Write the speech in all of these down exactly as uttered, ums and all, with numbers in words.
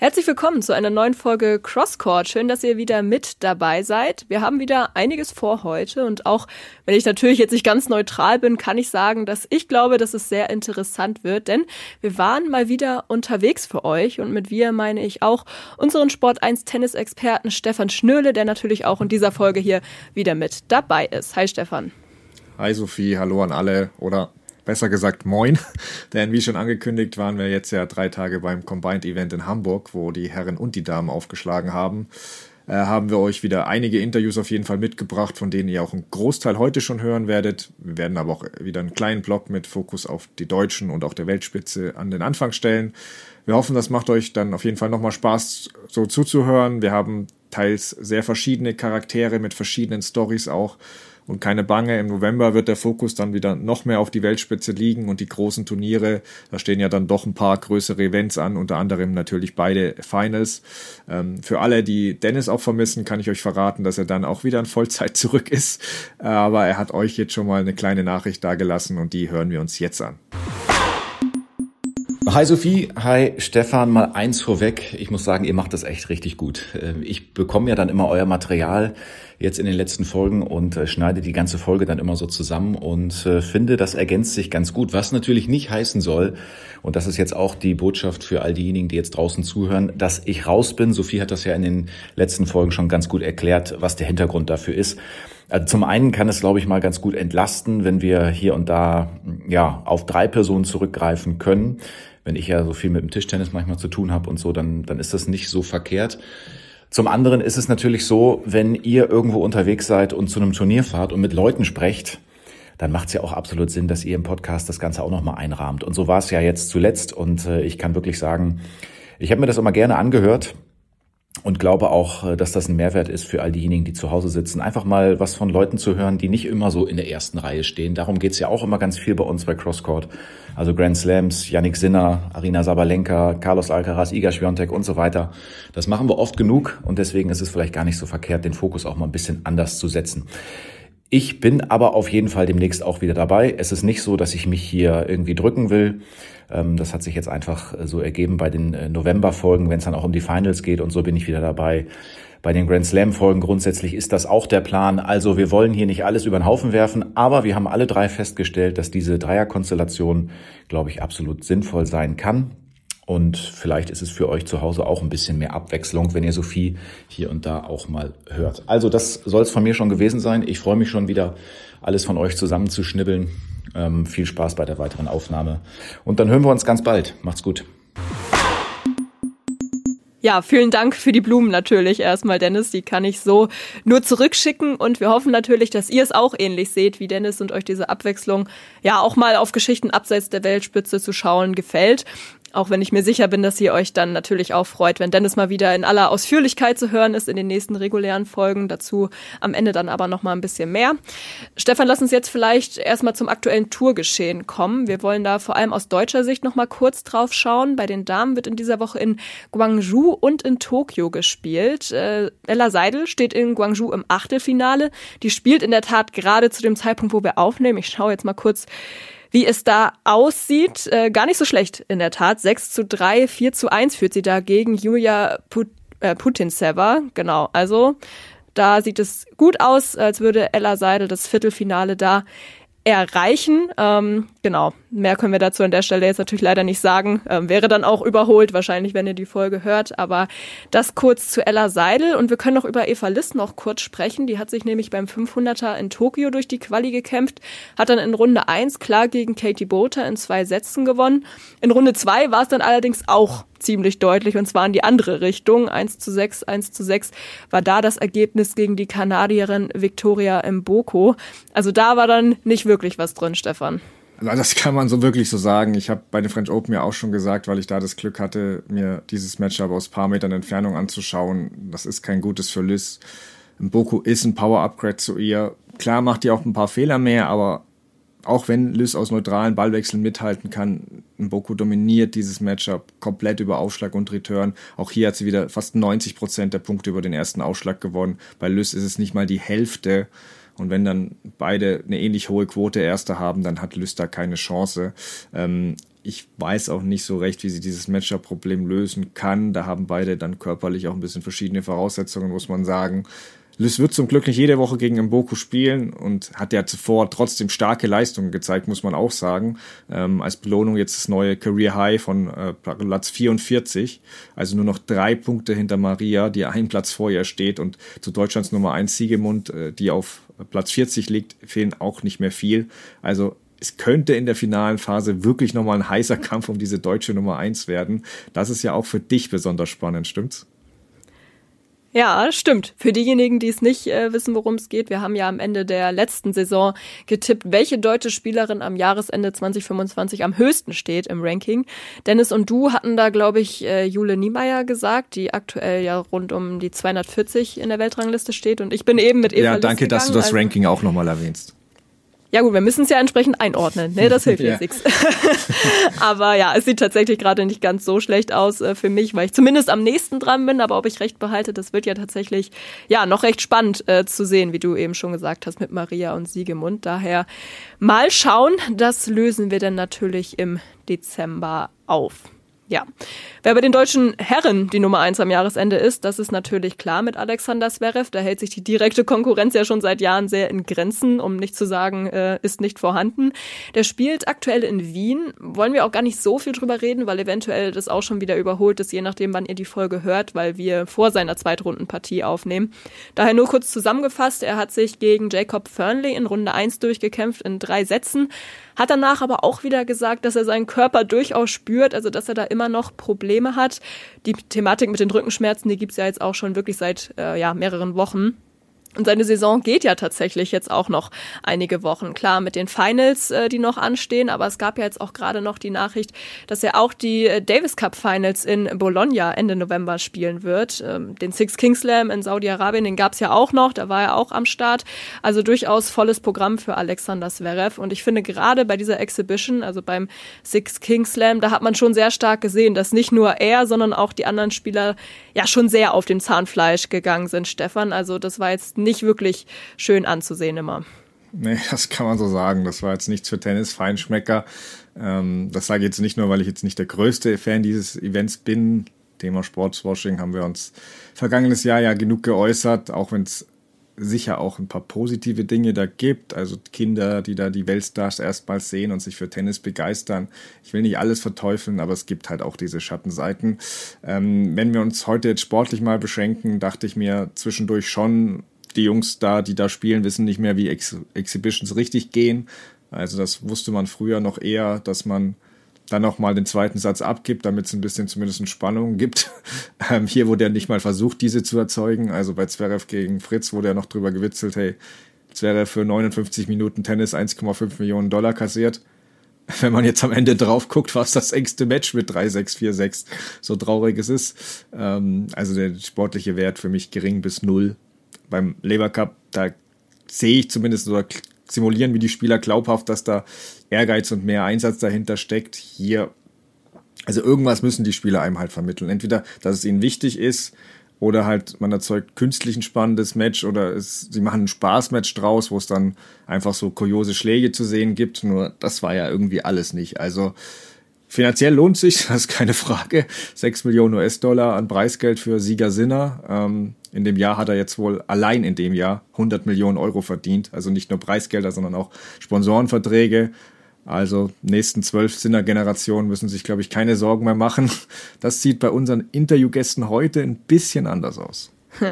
Herzlich willkommen zu einer neuen Folge Crosscourt. Schön, dass ihr wieder mit dabei seid. Wir haben wieder einiges vor heute und auch wenn ich natürlich jetzt nicht ganz neutral bin, kann ich sagen, dass ich glaube, dass es sehr interessant wird, denn wir waren mal wieder unterwegs für euch und mit wir meine ich auch unseren Sport eins Tennisexperten Stefan Schnürle, der natürlich auch in dieser Folge hier wieder mit dabei ist. Hi Stefan. Hi Sophie, hallo an alle oder besser gesagt moin, denn wie schon angekündigt waren wir jetzt ja drei Tage beim Combined Event in Hamburg, wo die Herren und die Damen aufgeschlagen haben. Äh, haben wir euch wieder einige Interviews auf jeden Fall mitgebracht, von denen ihr auch einen Großteil heute schon hören werdet. Wir werden aber auch wieder einen kleinen Block mit Fokus auf die Deutschen und auch der Weltspitze an den Anfang stellen. Wir hoffen, das macht euch dann auf jeden Fall nochmal Spaß, so zuzuhören. Wir haben teils sehr verschiedene Charaktere mit verschiedenen Storys auch. Und keine Bange, im November wird der Fokus dann wieder noch mehr auf die Weltspitze liegen und die großen Turniere. Da stehen ja dann doch ein paar größere Events an, unter anderem natürlich beide Finals. Ähm, für alle, die Dennis auch vermissen, kann ich euch verraten, dass er dann auch wieder in Vollzeit zurück ist. Aber er hat euch jetzt schon mal eine kleine Nachricht dagelassen und die hören wir uns jetzt an. Hi Sophie, hi Stefan, mal eins vorweg. Ich muss sagen, ihr macht das echt richtig gut. Ich bekomme ja dann immer euer Material jetzt in den letzten Folgen und schneide die ganze Folge dann immer so zusammen und finde, das ergänzt sich ganz gut. Was natürlich nicht heißen soll, und das ist jetzt auch die Botschaft für all diejenigen, die jetzt draußen zuhören, dass ich raus bin. Sophie hat das ja in den letzten Folgen schon ganz gut erklärt, was der Hintergrund dafür ist. Also zum einen kann es, glaube ich, mal ganz gut entlasten, wenn wir hier und da ja auf drei Personen zurückgreifen können. Wenn ich ja so viel mit dem Tischtennis manchmal zu tun habe und so, dann, dann ist das nicht so verkehrt. Zum anderen ist es natürlich so, wenn ihr irgendwo unterwegs seid und zu einem Turnier fahrt und mit Leuten sprecht, dann macht es ja auch absolut Sinn, dass ihr im Podcast das Ganze auch nochmal einrahmt. Und so war es ja jetzt zuletzt und äh, ich kann wirklich sagen, ich habe mir das immer gerne angehört und glaube auch, dass das ein Mehrwert ist für all diejenigen, die zu Hause sitzen. Einfach mal was von Leuten zu hören, die nicht immer so in der ersten Reihe stehen. Darum geht's ja auch immer ganz viel bei uns bei Crosscourt. Also Grand Slams, Jannik Sinner, Aryna Sabalenka, Carlos Alcaraz, Iga Swiatek und so weiter. Das machen wir oft genug und deswegen ist es vielleicht gar nicht so verkehrt, den Fokus auch mal ein bisschen anders zu setzen. Ich bin aber auf jeden Fall demnächst auch wieder dabei. Es ist nicht so, dass ich mich hier irgendwie drücken will. Das hat sich jetzt einfach so ergeben bei den November-Folgen, wenn es dann auch um die Finals geht und so bin ich wieder dabei. Bei den Grand Slam-Folgen grundsätzlich ist das auch der Plan. Also wir wollen hier nicht alles über den Haufen werfen, aber wir haben alle drei festgestellt, dass diese Dreierkonstellation, glaube ich, absolut sinnvoll sein kann. Und vielleicht ist es für euch zu Hause auch ein bisschen mehr Abwechslung, wenn ihr Sophie hier und da auch mal hört. Also das soll es von mir schon gewesen sein. Ich freue mich schon wieder, alles von euch zusammenzuschnibbeln. Ähm, viel Spaß bei der weiteren Aufnahme. Und dann hören wir uns ganz bald. Macht's gut. Ja, vielen Dank für die Blumen natürlich erstmal, Dennis. Die kann ich so nur zurückschicken und wir hoffen natürlich, dass ihr es auch ähnlich seht wie Dennis und euch diese Abwechslung, ja auch mal auf Geschichten abseits der Weltspitze zu schauen, gefällt. Auch wenn ich mir sicher bin, dass ihr euch dann natürlich auch freut, wenn Dennis mal wieder in aller Ausführlichkeit zu hören ist in den nächsten regulären Folgen. Dazu am Ende dann aber noch mal ein bisschen mehr. Stefan, lass uns jetzt vielleicht erstmal zum aktuellen Tourgeschehen kommen. Wir wollen da vor allem aus deutscher Sicht noch mal kurz drauf schauen. Bei den Damen wird in dieser Woche in Gwangju und in Tokio gespielt. Äh, Ella Seidel steht in Gwangju im Achtelfinale. Die spielt in der Tat gerade zu dem Zeitpunkt, wo wir aufnehmen. Ich schaue jetzt mal kurz, wie es da aussieht. Äh, gar nicht so schlecht in der Tat. sechs zu drei, vier zu eins führt sie da gegen Julia Put- äh, Putintseva. Genau, also da sieht es gut aus, als würde Ella Seidel das Viertelfinale da erreichen. Ähm, genau, mehr können wir dazu an der Stelle jetzt natürlich leider nicht sagen. Ähm, wäre dann auch überholt, wahrscheinlich, wenn ihr die Folge hört. Aber das kurz zu Ella Seidel. Und wir können noch über Eva Liss noch kurz sprechen. Die hat sich nämlich beim fünfhunderter in Tokio durch die Quali gekämpft, hat dann in Runde eins klar gegen Katie Boulter in zwei Sätzen gewonnen. In Runde zwei war es dann allerdings auch ziemlich deutlich, und zwar in die andere Richtung. eins zu sechs, eins zu sechs war da das Ergebnis gegen die Kanadierin Victoria Mboko. Also da war dann nicht wirklich was drin, Stefan. Also das kann man so wirklich so sagen. Ich habe bei den French Open ja auch schon gesagt, weil ich da das Glück hatte, mir dieses Matchup aus ein paar Metern Entfernung anzuschauen. Das ist kein gutes für Liz. Mboko ist ein Power-Upgrade zu ihr. Klar macht die auch ein paar Fehler mehr, aber auch wenn Liz aus neutralen Ballwechseln mithalten kann, Mboko dominiert dieses Matchup komplett über Aufschlag und Return. Auch hier hat sie wieder fast neunzig Prozent der Punkte über den ersten Aufschlag gewonnen. Bei Liz ist es nicht mal die Hälfte. Und wenn dann beide eine ähnlich hohe Quote Erster haben, dann hat Lüster keine Chance. Ähm, ich weiß auch nicht so recht, wie sie dieses Matchup-Problem lösen kann. Da haben beide dann körperlich auch ein bisschen verschiedene Voraussetzungen, muss man sagen. Lys wird zum Glück nicht jede Woche gegen Mboku spielen und hat ja zuvor trotzdem starke Leistungen gezeigt, muss man auch sagen. Ähm, als Belohnung jetzt das neue Career High von äh, Platz vierundvierzig, also nur noch drei Punkte hinter Maria, die einen Platz vor ihr steht, und zu Deutschlands Nummer eins Siegemund, äh, die auf Platz vierzig liegt, fehlen auch nicht mehr viel. Also es könnte in der finalen Phase wirklich nochmal ein heißer Kampf um diese deutsche Nummer eins werden. Das ist ja auch für dich besonders spannend, stimmt's? Ja, stimmt. Für diejenigen, die es nicht äh, wissen, worum es geht, wir haben ja am Ende der letzten Saison getippt, welche deutsche Spielerin am Jahresende zwanzig fünfundzwanzig am höchsten steht im Ranking. Dennis und du hatten da, glaube ich, äh, Jule Niemeyer gesagt, die aktuell ja rund um die zweihundertvierzig in der Weltrangliste steht, und ich bin eben mit Eva Ja, danke, Lys dass du gegangen, das also Ranking auch nochmal erwähnst. Ja gut, wir müssen es ja entsprechend einordnen, ne? Das hilft Ja. jetzt nichts. Aber ja, es sieht tatsächlich gerade nicht ganz so schlecht aus äh, für mich, weil ich zumindest am nächsten dran bin, aber ob ich recht behalte, das wird ja tatsächlich ja noch recht spannend äh, zu sehen, wie du eben schon gesagt hast, mit Maria und Siegemund. Daher mal schauen, das lösen wir dann natürlich im Dezember auf. Ja, wer bei den deutschen Herren die Nummer eins am Jahresende ist, das ist natürlich klar mit Alexander Zverev. Da hält sich die direkte Konkurrenz ja schon seit Jahren sehr in Grenzen, um nicht zu sagen, äh, ist nicht vorhanden. Der spielt aktuell in Wien. Wollen wir auch gar nicht so viel drüber reden, weil eventuell das auch schon wieder überholt ist, je nachdem, wann ihr die Folge hört, weil wir vor seiner Zweitrundenpartie aufnehmen. Daher nur kurz zusammengefasst, er hat sich gegen Jacob Fernley in Runde eins durchgekämpft in drei Sätzen. Hat danach aber auch wieder gesagt, dass er seinen Körper durchaus spürt, also dass er da immer noch Probleme hat. Die Thematik mit den Rückenschmerzen, die gibt's ja jetzt auch schon wirklich seit äh, ja, mehreren Wochen. Und seine Saison geht ja tatsächlich jetzt auch noch einige Wochen. Klar, mit den Finals, äh, die noch anstehen, aber es gab ja jetzt auch gerade noch die Nachricht, dass er auch die äh, Davis Cup Finals in Bologna Ende November spielen wird. Ähm, den Six King Slam in Saudi-Arabien, den gab's ja auch noch, da war er auch am Start. Also durchaus volles Programm für Alexander Zverev. Und ich finde gerade bei dieser Exhibition, also beim Six King Slam, da hat man schon sehr stark gesehen, dass nicht nur er, sondern auch die anderen Spieler ja schon sehr auf dem Zahnfleisch gegangen sind, Stefan. Also das war jetzt nicht wirklich schön anzusehen immer. Nee, das kann man so sagen. Das war jetzt nichts für Tennis-Feinschmecker. Ähm, das sage ich jetzt nicht nur, weil ich jetzt nicht der größte Fan dieses Events bin. Thema Sportswashing haben wir uns vergangenes Jahr ja genug geäußert, auch wenn es sicher auch ein paar positive Dinge da gibt. Also Kinder, die da die Weltstars erstmals sehen und sich für Tennis begeistern. Ich will nicht alles verteufeln, aber es gibt halt auch diese Schattenseiten. Ähm, wenn wir uns heute jetzt sportlich mal beschränken, dachte ich mir zwischendurch schon, die Jungs da, die da spielen, wissen nicht mehr, wie Ex- Exhibitions richtig gehen. Also das wusste man früher noch eher, dass man dann nochmal den zweiten Satz abgibt, damit es ein bisschen zumindest eine Spannung gibt. Ähm, hier wurde ja nicht mal versucht, diese zu erzeugen. Also bei Zverev gegen Fritz wurde ja noch drüber gewitzelt, hey, Zverev für neunundfünfzig Minuten Tennis eins Komma fünf Millionen Dollar kassiert. Wenn man jetzt am Ende drauf guckt, war es das engste Match mit drei sechs, vier sechs, so traurig es ist. Ähm, also der sportliche Wert für mich gering bis null. Beim Laver Cup, da sehe ich zumindest oder simulieren wie die Spieler glaubhaft, dass da Ehrgeiz und mehr Einsatz dahinter steckt. Hier, also irgendwas müssen die Spieler einem halt vermitteln. Entweder, dass es ihnen wichtig ist oder halt man erzeugt künstlich ein spannendes Match oder es, sie machen ein Spaßmatch draus, wo es dann einfach so kuriose Schläge zu sehen gibt. Nur das war ja irgendwie alles nicht. Also finanziell lohnt sich, das ist keine Frage. sechs Millionen U S-Dollar an Preisgeld für Sieger Sinner. Ähm, in dem Jahr hat er jetzt wohl allein in dem Jahr hundert Millionen Euro verdient. Also nicht nur Preisgelder, sondern auch Sponsorenverträge. Also nächsten zwölf Sinner-Generationen müssen sich, glaube ich, keine Sorgen mehr machen. Das sieht bei unseren Interviewgästen heute ein bisschen anders aus.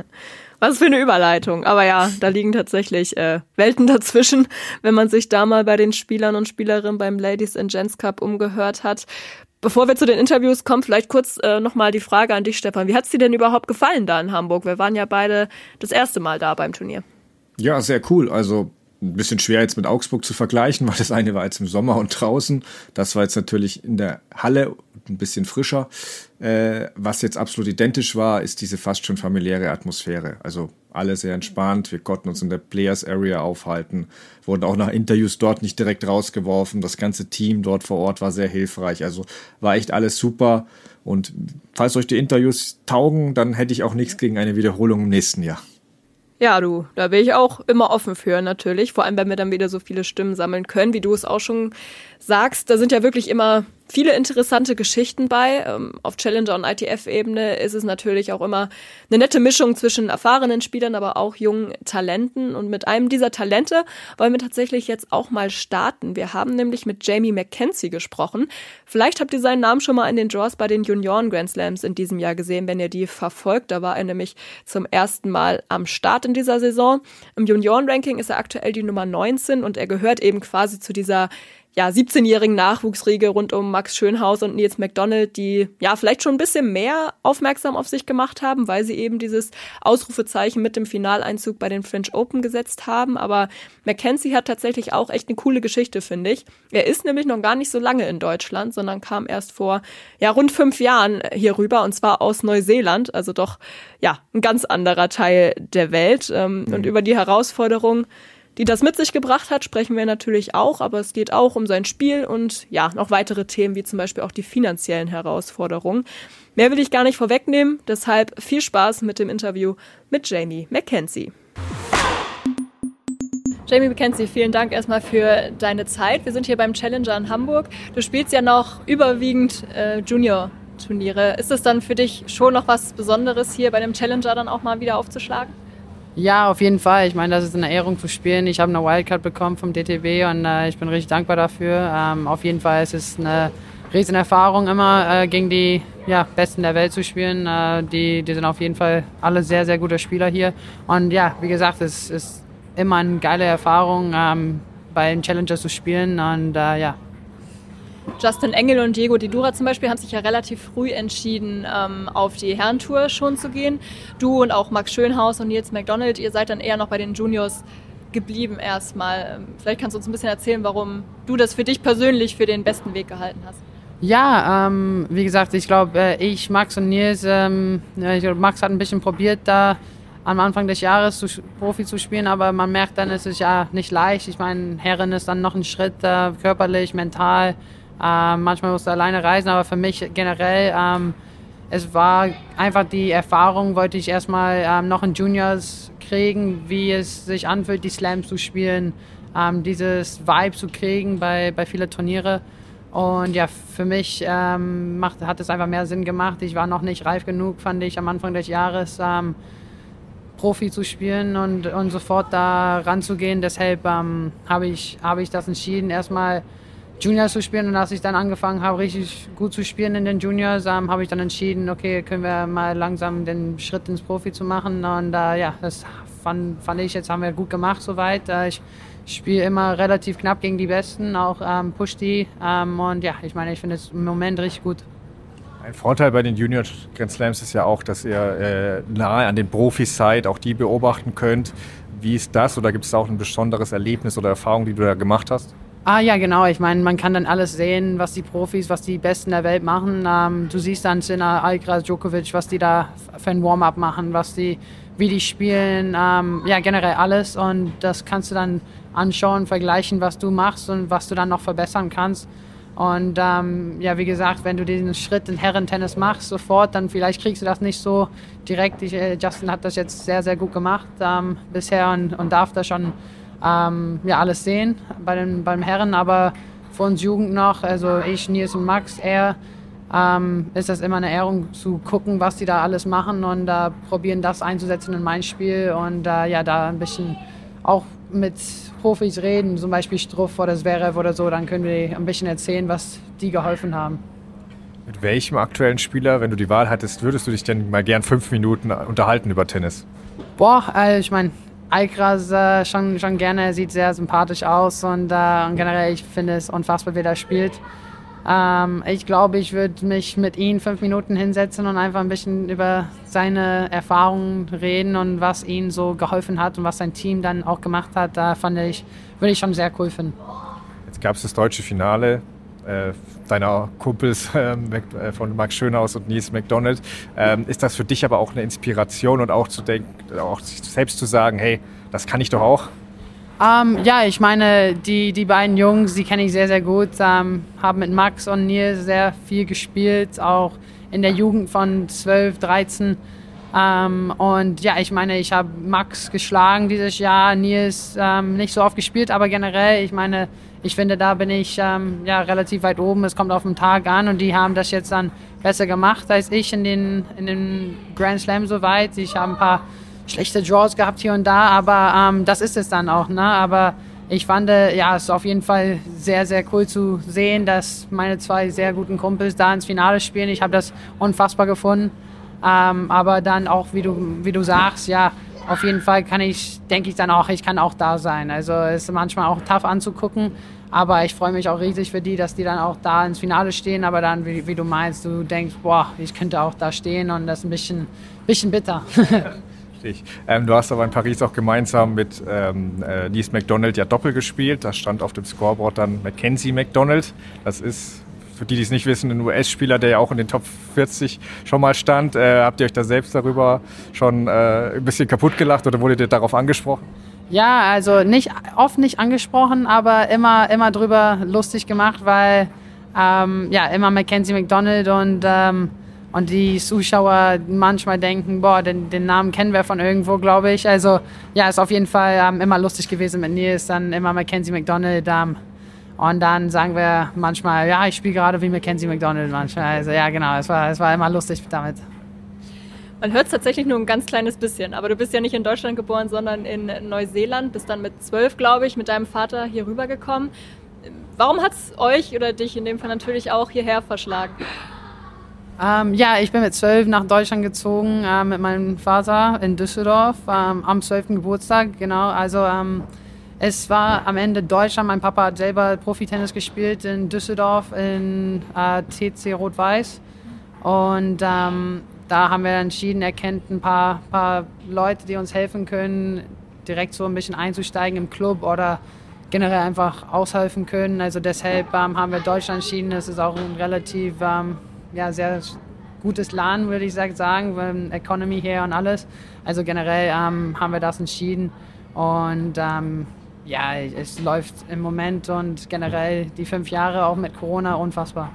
Was für eine Überleitung. Aber ja, da liegen tatsächlich äh, Welten dazwischen, wenn man sich da mal bei den Spielern und Spielerinnen beim Ladies and Gents Cup umgehört hat. Bevor wir zu den Interviews kommen, vielleicht kurz äh, nochmal die Frage an dich, Stefan. Wie hat es dir denn überhaupt gefallen da in Hamburg? Wir waren ja beide das erste Mal da beim Turnier. Ja, sehr cool. Also ein bisschen schwer jetzt mit Augsburg zu vergleichen, weil das eine war jetzt im Sommer und draußen. Das war jetzt natürlich in der Halle ein bisschen frischer. Äh, was jetzt absolut identisch war, ist diese fast schon familiäre Atmosphäre. Also alle sehr entspannt. Wir konnten uns in der Players Area aufhalten, wurden auch nach Interviews dort nicht direkt rausgeworfen. Das ganze Team dort vor Ort war sehr hilfreich. Also war echt alles super. Und falls euch die Interviews taugen, dann hätte ich auch nichts gegen eine Wiederholung im nächsten Jahr. Ja, du, da bin ich auch immer offen für, natürlich. Vor allem, wenn wir dann wieder so viele Stimmen sammeln können, wie du es auch schon sagst. Da sind ja wirklich immer viele interessante Geschichten bei. Auf Challenger- und I T F-Ebene ist es natürlich auch immer eine nette Mischung zwischen erfahrenen Spielern, aber auch jungen Talenten. Und mit einem dieser Talente wollen wir tatsächlich jetzt auch mal starten. Wir haben nämlich mit Jamie McKenzie gesprochen. Vielleicht habt ihr seinen Namen schon mal in den Draws bei den Junioren-Grand Slams in diesem Jahr gesehen, wenn ihr die verfolgt. Da war er nämlich zum ersten Mal am Start in dieser Saison. Im Junioren-Ranking ist er aktuell die Nummer neunzehn und er gehört eben quasi zu dieser ja, siebzehnjährigen Nachwuchsriege rund um Max Schönhaus und Nils McDonald, die ja vielleicht schon ein bisschen mehr aufmerksam auf sich gemacht haben, weil sie eben dieses Ausrufezeichen mit dem Finaleinzug bei den French Open gesetzt haben. Aber McKenzie hat tatsächlich auch echt eine coole Geschichte, finde ich. Er ist nämlich noch gar nicht so lange in Deutschland, sondern kam erst vor ja rund fünf Jahren hier rüber und zwar aus Neuseeland, also doch ja ein ganz anderer Teil der Welt. Ähm, mhm. Und über die Herausforderung, die das mit sich gebracht hat, sprechen wir natürlich auch, aber es geht auch um sein Spiel und ja, noch weitere Themen, wie zum Beispiel auch die finanziellen Herausforderungen. Mehr will ich gar nicht vorwegnehmen, deshalb viel Spaß mit dem Interview mit Jamie McKenzie. Jamie McKenzie, vielen Dank erstmal für deine Zeit. Wir sind hier beim Challenger in Hamburg. Du spielst ja noch überwiegend äh, Junior-Turniere. Ist es dann für dich schon noch was Besonderes, hier bei dem Challenger dann auch mal wieder aufzuschlagen? Ja, auf jeden Fall. Ich meine, das ist eine Ehrung zu spielen. Ich habe eine Wildcard bekommen vom D T B und äh, ich bin richtig dankbar dafür. Ähm, auf jeden Fall ist es eine riesen Erfahrung, immer äh, gegen die ja, Besten der Welt zu spielen. Äh, die, die sind auf jeden Fall alle sehr, sehr gute Spieler hier. Und ja, wie gesagt, es ist immer eine geile Erfahrung, ähm, bei den Challengers zu spielen. Und äh, ja. Justin Engel und Diego Didura zum Beispiel haben sich ja relativ früh entschieden, ähm, auf die Herrentour schon zu gehen. Du und auch Max Schönhaus und Nils McDonald, ihr seid dann eher noch bei den Juniors geblieben erstmal. Vielleicht kannst du uns ein bisschen erzählen, warum du das für dich persönlich für den besten Weg gehalten hast. Ja, ähm, wie gesagt, ich glaube, äh, ich, Max und Nils, ähm, ich glaub, Max hat ein bisschen probiert, da am Anfang des Jahres zu, Profi zu spielen, aber man merkt dann, es ist ja nicht leicht. Ich meine, Herren ist dann noch ein Schritt, äh, körperlich, mental. Ähm, manchmal musst du alleine reisen, aber für mich generell, ähm, es war einfach die Erfahrung, wollte ich erstmal ähm, noch in Juniors kriegen, wie es sich anfühlt, die Slams zu spielen, ähm, dieses Vibe zu kriegen bei, bei vielen Turniere. Und ja, für mich ähm, macht, hat es einfach mehr Sinn gemacht. Ich war noch nicht reif genug, fand ich, am Anfang des Jahres ähm, Profi zu spielen und, und sofort da ranzugehen. Deshalb ähm, habe ich, habe ich das entschieden, erstmal Juniors zu spielen, und als ich dann angefangen habe, richtig gut zu spielen in den Juniors, ähm, habe ich dann entschieden, okay, können wir mal langsam den Schritt ins Profi zu machen. Und äh, ja, das fand, fand ich, jetzt haben wir gut gemacht soweit. Äh, ich spiele immer relativ knapp gegen die Besten, auch ähm, push die. Ähm, und ja, ich meine, ich finde es im Moment richtig gut. Ein Vorteil bei den Junior Grand Slams ist ja auch, dass ihr äh, nahe an den Profis seid, auch die beobachten könnt. Wie ist das? Oder gibt es auch ein besonderes Erlebnis oder Erfahrung, die du da gemacht hast? Ah ja, genau. Ich meine, man kann dann alles sehen, was die Profis, was die Besten der Welt machen. Ähm, du siehst dann Sinner, Alcaraz, Djokovic, was die da für ein Warm-up machen, was die, wie die spielen. Ähm, ja, generell alles. Und das kannst du dann anschauen, vergleichen, was du machst und was du dann noch verbessern kannst. Und ähm, ja, wie gesagt, wenn du diesen Schritt in Herrentennis machst, sofort, dann vielleicht kriegst du das nicht so direkt. Ich, äh, Justin hat das jetzt sehr, sehr gut gemacht ähm, bisher und, und darf da schon Ähm, ja, alles sehen bei den, beim Herren, aber für uns Jugend noch, also ich, Nils und Max, er, ähm, ist das immer eine Ehrung zu gucken, was die da alles machen und äh, probieren das einzusetzen in mein Spiel und äh, ja, da ein bisschen auch mit Profis reden, zum Beispiel Struff oder Zverev oder so, dann können wir ein bisschen erzählen, was die geholfen haben. Mit welchem aktuellen Spieler, wenn du die Wahl hattest, würdest du dich denn mal gern fünf Minuten unterhalten über Tennis? Boah, also ich meine, Alcaraz äh, schon, schon gerne, er sieht sehr sympathisch aus und, äh, und generell, ich finde es unfassbar, wie er spielt. Ähm, ich glaube, ich würde mich mit ihm fünf Minuten hinsetzen und einfach ein bisschen über seine Erfahrungen reden und was ihm so geholfen hat und was sein Team dann auch gemacht hat. Da fand ich, würde ich schon sehr cool finden. Jetzt gab es das deutsche Finale äh, deiner Kumpels äh, von Max Schönhaus und Nils McDonald. Ähm, ist das für dich aber auch eine Inspiration und auch zu denken, auch selbst zu sagen, hey, das kann ich doch auch? Ähm, ja, ich meine, die, die beiden Jungs, die kenne ich sehr, sehr gut, ähm, haben mit Max und Nils sehr viel gespielt, auch in der Jugend von zwölf, dreizehn. Ähm, und ja, ich meine, ich habe Max geschlagen dieses Jahr, Nils ähm, nicht so oft gespielt, aber generell, ich meine, ich finde, da bin ich ähm, ja, relativ weit oben. Es kommt auf den Tag an und die haben das jetzt dann besser gemacht als ich in den, in den Grand Slam soweit. Ich habe ein paar schlechte Draws gehabt hier und da, aber ähm, das ist es dann auch. Ne? Aber ich fand, ja, es ist auf jeden Fall sehr, sehr cool zu sehen, dass meine zwei sehr guten Kumpels da ins Finale spielen. Ich habe das unfassbar gefunden. Ähm, aber dann auch, wie du, wie du sagst, ja, auf jeden Fall kann ich, denke ich dann auch, ich kann auch da sein. Also es ist manchmal auch tough anzugucken, aber ich freue mich auch riesig für die, dass die dann auch da ins Finale stehen. Aber dann, wie, wie du meinst, du denkst, boah, ich könnte auch da stehen und das ist ein bisschen, bisschen bitter. Ähm, du hast aber in Paris auch gemeinsam mit ähm, äh, Nils McDonald ja Doppel gespielt. Da stand auf dem Scoreboard dann Mackenzie McDonald. Das ist, für die, die es nicht wissen, ein U S-Spieler, der ja auch in den Top vierzig schon mal stand. Äh, habt ihr euch da selbst darüber schon äh, ein bisschen kaputt gelacht oder wurdet ihr darauf angesprochen? Ja, also nicht oft nicht angesprochen, aber immer, immer drüber lustig gemacht, weil ähm, ja immer Mackenzie McDonald und ähm, Und die Zuschauer manchmal denken, boah, den, den Namen kennen wir von irgendwo, glaube ich. Also ja, ist auf jeden Fall ähm, immer lustig gewesen mit Nils, dann immer Mackenzie McDonald. Ähm, und dann sagen wir manchmal, ja, ich spiele gerade wie Mackenzie McDonald manchmal. Also ja, genau, es war, es war immer lustig damit. Man hört es tatsächlich nur ein ganz kleines bisschen, aber du bist ja nicht in Deutschland geboren, sondern in Neuseeland, bist dann mit zwölf, glaube ich, mit deinem Vater hier rübergekommen. Warum hat es euch oder dich in dem Fall natürlich auch hierher verschlagen? Ähm, ja, ich bin mit zwölf nach Deutschland gezogen äh, mit meinem Vater in Düsseldorf ähm, am zwölften Geburtstag, genau. Also ähm, es war am Ende Deutschland. Mein Papa hat selber Profitennis gespielt in Düsseldorf in äh, T C Rot-Weiß und ähm, da haben wir entschieden, er kennt ein paar, paar Leute, die uns helfen können, direkt so ein bisschen einzusteigen im Club oder generell einfach aushelfen können. Also deshalb ähm, haben wir Deutschland entschieden. Es ist auch ein relativ ähm, ja, sehr gutes Land, würde ich sagen, Economy hier und alles. Also generell ähm, haben wir das entschieden und ähm, ja, es läuft im Moment und generell die fünf Jahre auch mit Corona unfassbar.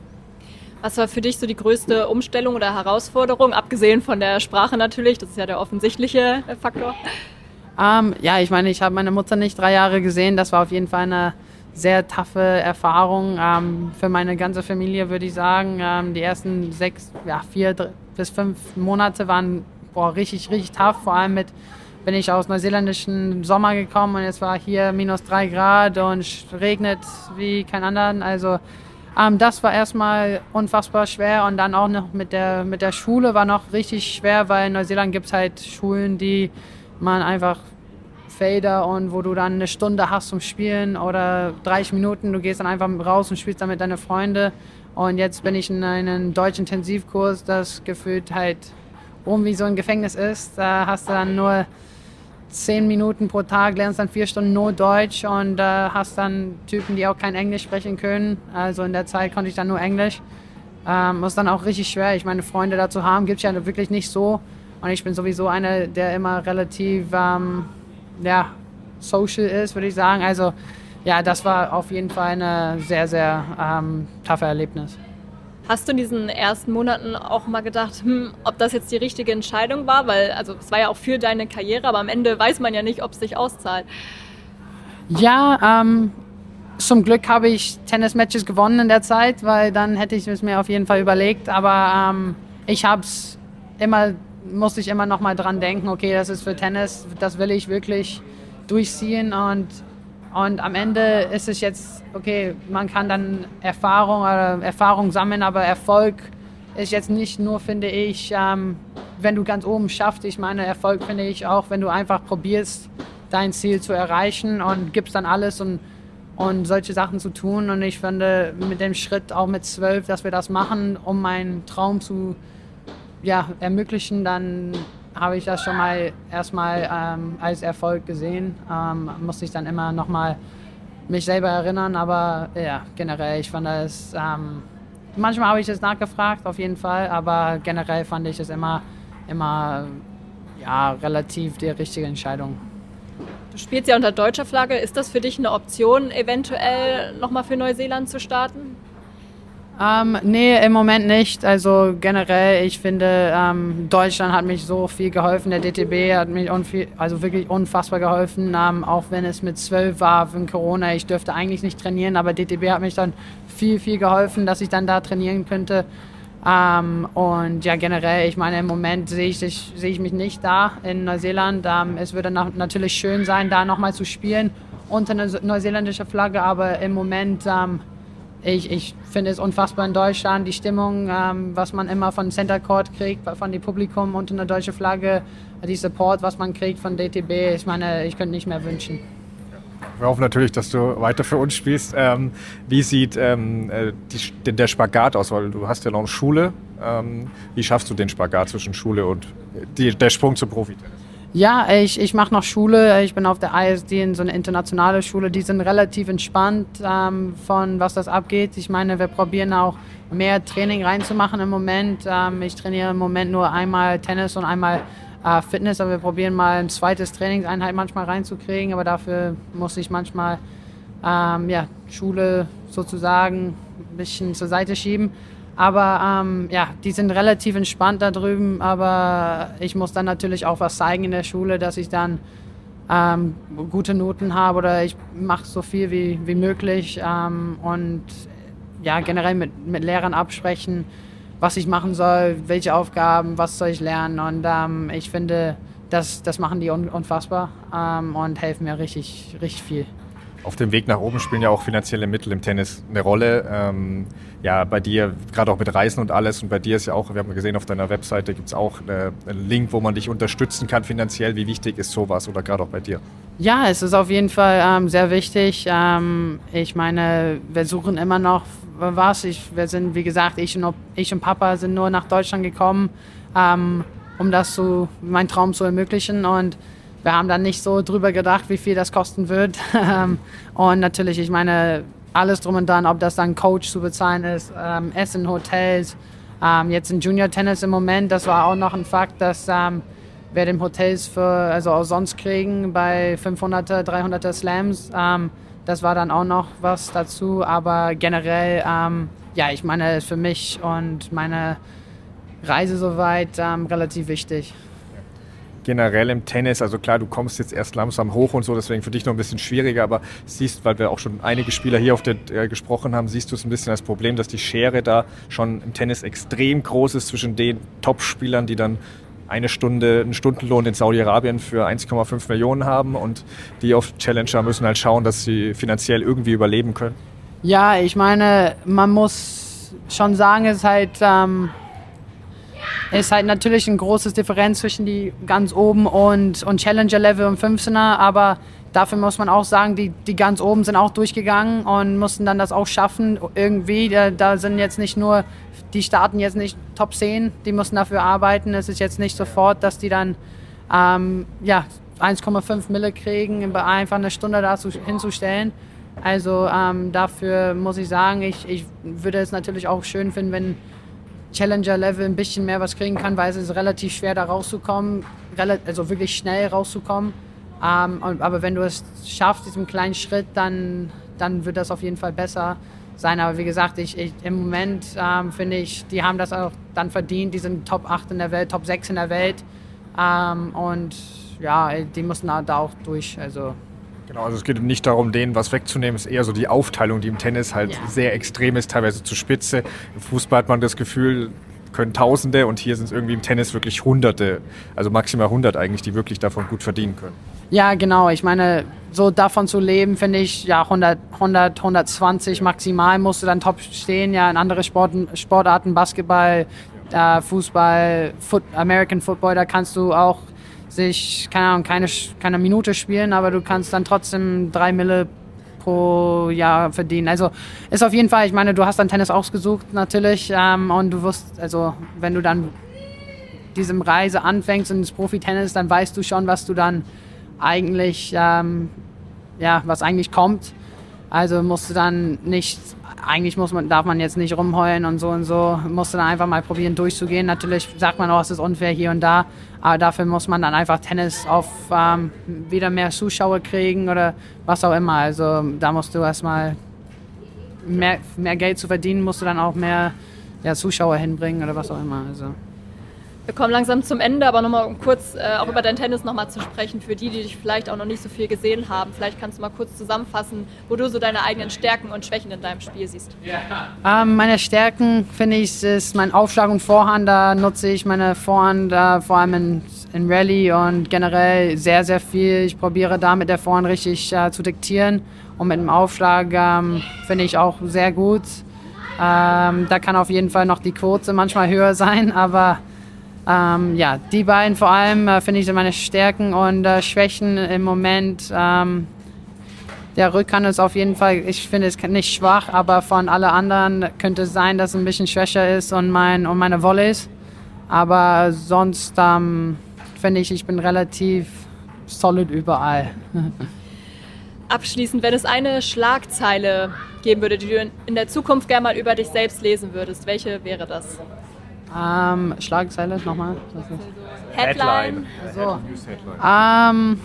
Was war für dich so die größte Umstellung oder Herausforderung, abgesehen von der Sprache natürlich, das ist ja der offensichtliche Faktor? Ähm, ja, ich meine, ich habe meine Mutter nicht drei Jahre gesehen, das war auf jeden Fall eine sehr taffe Erfahrung ähm, für meine ganze Familie, würde ich sagen. Ähm, die ersten sechs, ja, vier drei, bis fünf Monate waren boah, richtig, richtig tough. Vor allem mit, bin ich aus neuseeländischen Sommer gekommen und es war hier minus drei Grad und es regnet wie kein anderen. Also ähm, das war erstmal unfassbar schwer und dann auch noch mit der, mit der Schule war noch richtig schwer, weil in Neuseeland gibt es halt Schulen, die man einfach Felder und wo du dann eine Stunde hast zum Spielen oder dreißig Minuten, du gehst dann einfach raus und spielst dann mit deinen Freunden. Und jetzt bin ich in einem Deutsch-Intensivkurs, das gefühlt halt rum wie so ein Gefängnis ist. Da hast du dann nur zehn Minuten pro Tag, lernst dann vier Stunden nur Deutsch und äh, hast dann Typen, die auch kein Englisch sprechen können. Also in der Zeit konnte ich dann nur Englisch. Ähm, ist dann auch richtig schwer. Ich meine, Freunde dazu haben, gibt es ja wirklich nicht so. Und ich bin sowieso einer, der immer relativ ähm, ja, social ist, würde ich sagen. Also ja, das war auf jeden Fall ein sehr, sehr ähm, taffe Erlebnis. Hast du in diesen ersten Monaten auch mal gedacht, hm, ob das jetzt die richtige Entscheidung war? Weil, also es war ja auch für deine Karriere, aber am Ende weiß man ja nicht, ob es sich auszahlt. Ja, ähm, zum Glück habe ich Tennismatches gewonnen in der Zeit, weil dann hätte ich es mir auf jeden Fall überlegt. Aber ähm, ich habe es immer musste ich immer noch mal dran denken, okay, das ist für Tennis, das will ich wirklich durchziehen und, und am Ende ist es jetzt, okay, man kann dann Erfahrung oder Erfahrung sammeln, aber Erfolg ist jetzt nicht nur, finde ich, ähm, wenn du ganz oben schaffst. Ich meine, Erfolg finde ich auch, wenn du einfach probierst, dein Ziel zu erreichen und gibst dann alles und, und solche Sachen zu tun und ich finde, mit dem Schritt auch mit zwölf, dass wir das machen, um meinen Traum zu ja, ermöglichen, dann habe ich das schon mal erstmal ähm, als Erfolg gesehen. Ähm, musste ich dann immer noch mal mich selber erinnern, aber ja, generell, ich fand das, ähm, manchmal habe ich es nachgefragt, auf jeden Fall, aber generell fand ich es immer, immer ja, relativ die richtige Entscheidung. Du spielst ja unter deutscher Flagge. Ist das für dich eine Option, eventuell nochmal für Neuseeland zu starten? Ähm, nee, im Moment nicht. Also generell, ich finde, ähm, Deutschland hat mich so viel geholfen. Der D T B hat mich unviel, also wirklich unfassbar geholfen. Ähm, auch wenn es mit zwölf war wegen Corona. Ich dürfte eigentlich nicht trainieren, aber D T B hat mich dann viel, viel geholfen, dass ich dann da trainieren könnte. Ähm, und ja, generell, ich meine, im Moment sehe ich, ich, sehe ich mich nicht da in Neuseeland. Ähm, es würde na- natürlich schön sein, da nochmal zu spielen unter einer neuseeländischen Flagge, aber im Moment... Ähm, Ich, ich finde es unfassbar in Deutschland, die Stimmung, ähm, was man immer von Center Court kriegt, von dem Publikum unter einer deutschen Flagge, die Support, was man kriegt von D T B. Ich meine, ich könnte nicht mehr wünschen. Wir hoffen natürlich, dass du weiter für uns spielst. Ähm, wie sieht ähm, die, der Spagat aus? Weil du hast ja noch eine Schule. Ähm, wie schaffst du den Spagat zwischen Schule und die, der Sprung zum Profitennis? Ja, ich, ich mache noch Schule. Ich bin auf der I S D in so eine internationale Schule. Die sind relativ entspannt ähm, von was das abgeht. Ich meine, wir probieren auch mehr Training reinzumachen im Moment. Ähm, ich trainiere im Moment nur einmal Tennis und einmal äh, Fitness, aber wir probieren mal ein zweites Trainingseinheit manchmal reinzukriegen. Aber dafür muss ich manchmal ähm, ja, Schule sozusagen ein bisschen zur Seite schieben. Aber ähm, ja, die sind relativ entspannt da drüben, aber ich muss dann natürlich auch was zeigen in der Schule, dass ich dann ähm, gute Noten habe oder ich mache so viel wie, wie möglich ähm, und ja, generell mit, mit Lehrern absprechen, was ich machen soll, welche Aufgaben, was soll ich lernen und ähm, ich finde, das, das machen die un- unfassbar ähm, und helfen mir richtig, richtig viel. Auf dem Weg nach oben spielen ja auch finanzielle Mittel im Tennis eine Rolle. Ähm, ja, bei dir, gerade auch mit Reisen und alles, und bei dir ist ja auch, wir haben gesehen, auf deiner Webseite gibt es auch eine, einen Link, wo man dich unterstützen kann finanziell. Wie wichtig ist sowas oder gerade auch bei dir? Ja, es ist auf jeden Fall ähm, sehr wichtig. Ähm, ich meine, wir suchen immer noch was. Ich, wir sind, wie gesagt, ich und, ich und Papa sind nur nach Deutschland gekommen, ähm, um das zu, meinen Traum zu ermöglichen und wir haben dann nicht so drüber gedacht, wie viel das kosten wird. Und natürlich, ich meine, alles drum und dran, ob das dann Coach zu bezahlen ist, ähm, Essen, Hotels. Ähm, jetzt in Junior Tennis im Moment, das war auch noch ein Fakt, dass ähm, wir den Hotels für, also auch sonst kriegen bei fünfhunderter, dreihunderter Slams. Ähm, das war dann auch noch was dazu. Aber generell, ähm, ja, ich meine, für mich und meine Reise soweit ähm, relativ wichtig. Generell im Tennis, also klar, du kommst jetzt erst langsam hoch und so, deswegen für dich noch ein bisschen schwieriger, aber siehst, weil wir auch schon einige Spieler hier auf der äh, gesprochen haben, siehst du es ein bisschen als Problem, dass die Schere da schon im Tennis extrem groß ist zwischen den Top-Spielern, die dann eine Stunde, einen Stundenlohn in Saudi-Arabien für eins Komma fünf Millionen haben und die auf Challenger müssen halt schauen, dass sie finanziell irgendwie überleben können? Ja, ich meine, man muss schon sagen, es ist halt... Ähm Es ist halt natürlich ein großes Differenz zwischen die ganz oben und, und Challenger-Level und fünfzehner, aber dafür muss man auch sagen, die, die ganz oben sind auch durchgegangen und mussten dann das auch schaffen. Irgendwie, da, da sind jetzt nicht nur, die starten jetzt nicht Top zehn, die mussten dafür arbeiten. Es ist jetzt nicht sofort, dass die dann ähm, ja, eins Komma fünf Mille kriegen, einfach eine Stunde dazu hinzustellen. Also ähm, dafür muss ich sagen, ich, ich würde es natürlich auch schön finden, wenn Challenger-Level ein bisschen mehr was kriegen kann, weil es ist relativ schwer, da rauszukommen, also wirklich schnell rauszukommen. Ähm, aber wenn du es schaffst, diesen kleinen Schritt, dann, dann wird das auf jeden Fall besser sein. Aber wie gesagt, ich, ich, im Moment ähm, finde ich, die haben das auch dann verdient. Die sind Top acht in der Welt, Top sechs in der Welt. Ähm, und ja, die müssen da auch durch. Also Genau, also es geht nicht darum, denen was wegzunehmen, es ist eher so die Aufteilung, die im Tennis halt ja. sehr extrem ist, teilweise zu spitze. Im Fußball hat man das Gefühl, können Tausende und hier sind es irgendwie im Tennis wirklich Hunderte, also maximal hundert eigentlich, die wirklich davon gut verdienen können. Ja, genau. Ich meine, so davon zu leben, finde ich, ja, hundert, hundert, hundertzwanzig maximal musst du dann top stehen. Ja, in andere Sporten, Sportarten, Basketball, äh, Fußball, Foot, American Football, da kannst du auch sich, keine Ahnung, keine, keine Minute spielen, aber du kannst dann trotzdem drei Mille pro Jahr verdienen. Also ist auf jeden Fall, ich meine, du hast dann Tennis ausgesucht natürlich ähm, und du wirst, also wenn du dann diese Reise anfängst ins Profi-Tennis, dann weißt du schon, was du dann eigentlich, ähm, ja, was eigentlich kommt. Also musst du dann nicht, eigentlich muss man, darf man jetzt nicht rumheulen und so und so, musst du dann einfach mal probieren durchzugehen. Natürlich sagt man auch, es ist unfair hier und da, aber dafür muss man dann einfach Tennis auf ähm, wieder mehr Zuschauer kriegen oder was auch immer. Also da musst du erstmal mehr, mehr Geld zu verdienen, musst du dann auch mehr ja, Zuschauer hinbringen oder was auch immer. Also. Wir kommen langsam zum Ende, aber nochmal um kurz äh, auch über dein Tennis nochmal zu sprechen, für die, die dich vielleicht auch noch nicht so viel gesehen haben. Vielleicht kannst du mal kurz zusammenfassen, wo du so deine eigenen Stärken und Schwächen in deinem Spiel siehst. Ähm, meine Stärken, finde ich, ist mein Aufschlag und Vorhand. Da nutze ich meine Vorhand äh, vor allem in, in Rallye und generell sehr, sehr viel. Ich probiere da mit der Vorhand richtig äh, zu diktieren und mit dem Aufschlag ähm, finde ich auch sehr gut. Ähm, da kann auf jeden Fall noch die Quote manchmal höher sein, aber Ähm, ja, die beiden vor allem äh, finde ich sind meine Stärken und äh, Schwächen im Moment. Ähm, der Rückhand ist auf jeden Fall, ich finde es nicht schwach, aber von alle anderen könnte es sein, dass es ein bisschen schwächer ist und, mein, und meine Volleys. Aber sonst ähm, finde ich, ich bin relativ solid überall. Abschließend, wenn es eine Schlagzeile geben würde, die du in der Zukunft gerne mal über dich selbst lesen würdest, welche wäre das? Ähm, Schlagzeile nochmal. Headline. So. Ähm,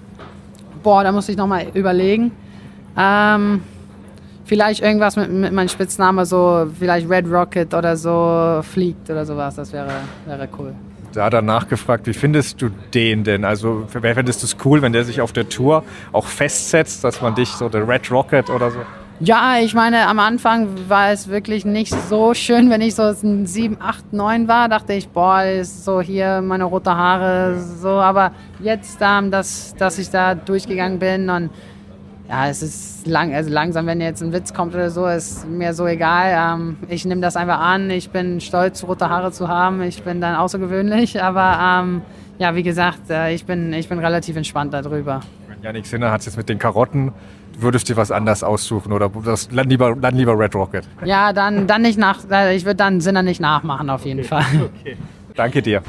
boah, da muss ich nochmal überlegen. Ähm, vielleicht irgendwas mit, mit meinem Spitznamen, so vielleicht Red Rocket oder so fliegt oder sowas. Das wäre, wäre cool. Da hat er nachgefragt, wie findest du den denn? Also findest du es cool, wenn der sich auf der Tour auch festsetzt, dass man dich so der Red Rocket oder so? Ja, ich meine, am Anfang war es wirklich nicht so schön, wenn ich so sieben, acht, neun war, dachte ich, boah, ist so hier meine rote Haare, so, aber jetzt, ähm, dass, dass ich da durchgegangen bin und ja, es ist lang, also langsam, wenn jetzt ein Witz kommt oder so, ist mir so egal, ähm, ich nehme das einfach an, ich bin stolz, rote Haare zu haben, ich bin dann außergewöhnlich, aber ähm, ja, wie gesagt, äh, ich bin, ich bin relativ entspannt darüber. Jannik Sinner hat es jetzt mit den Karotten. Würdest du was anders aussuchen oder das, dann, lieber, dann lieber Red Rocket? Ja, dann, dann nicht nach, ich würde dann Sinner nicht nachmachen auf jeden Fall. Okay. Danke dir.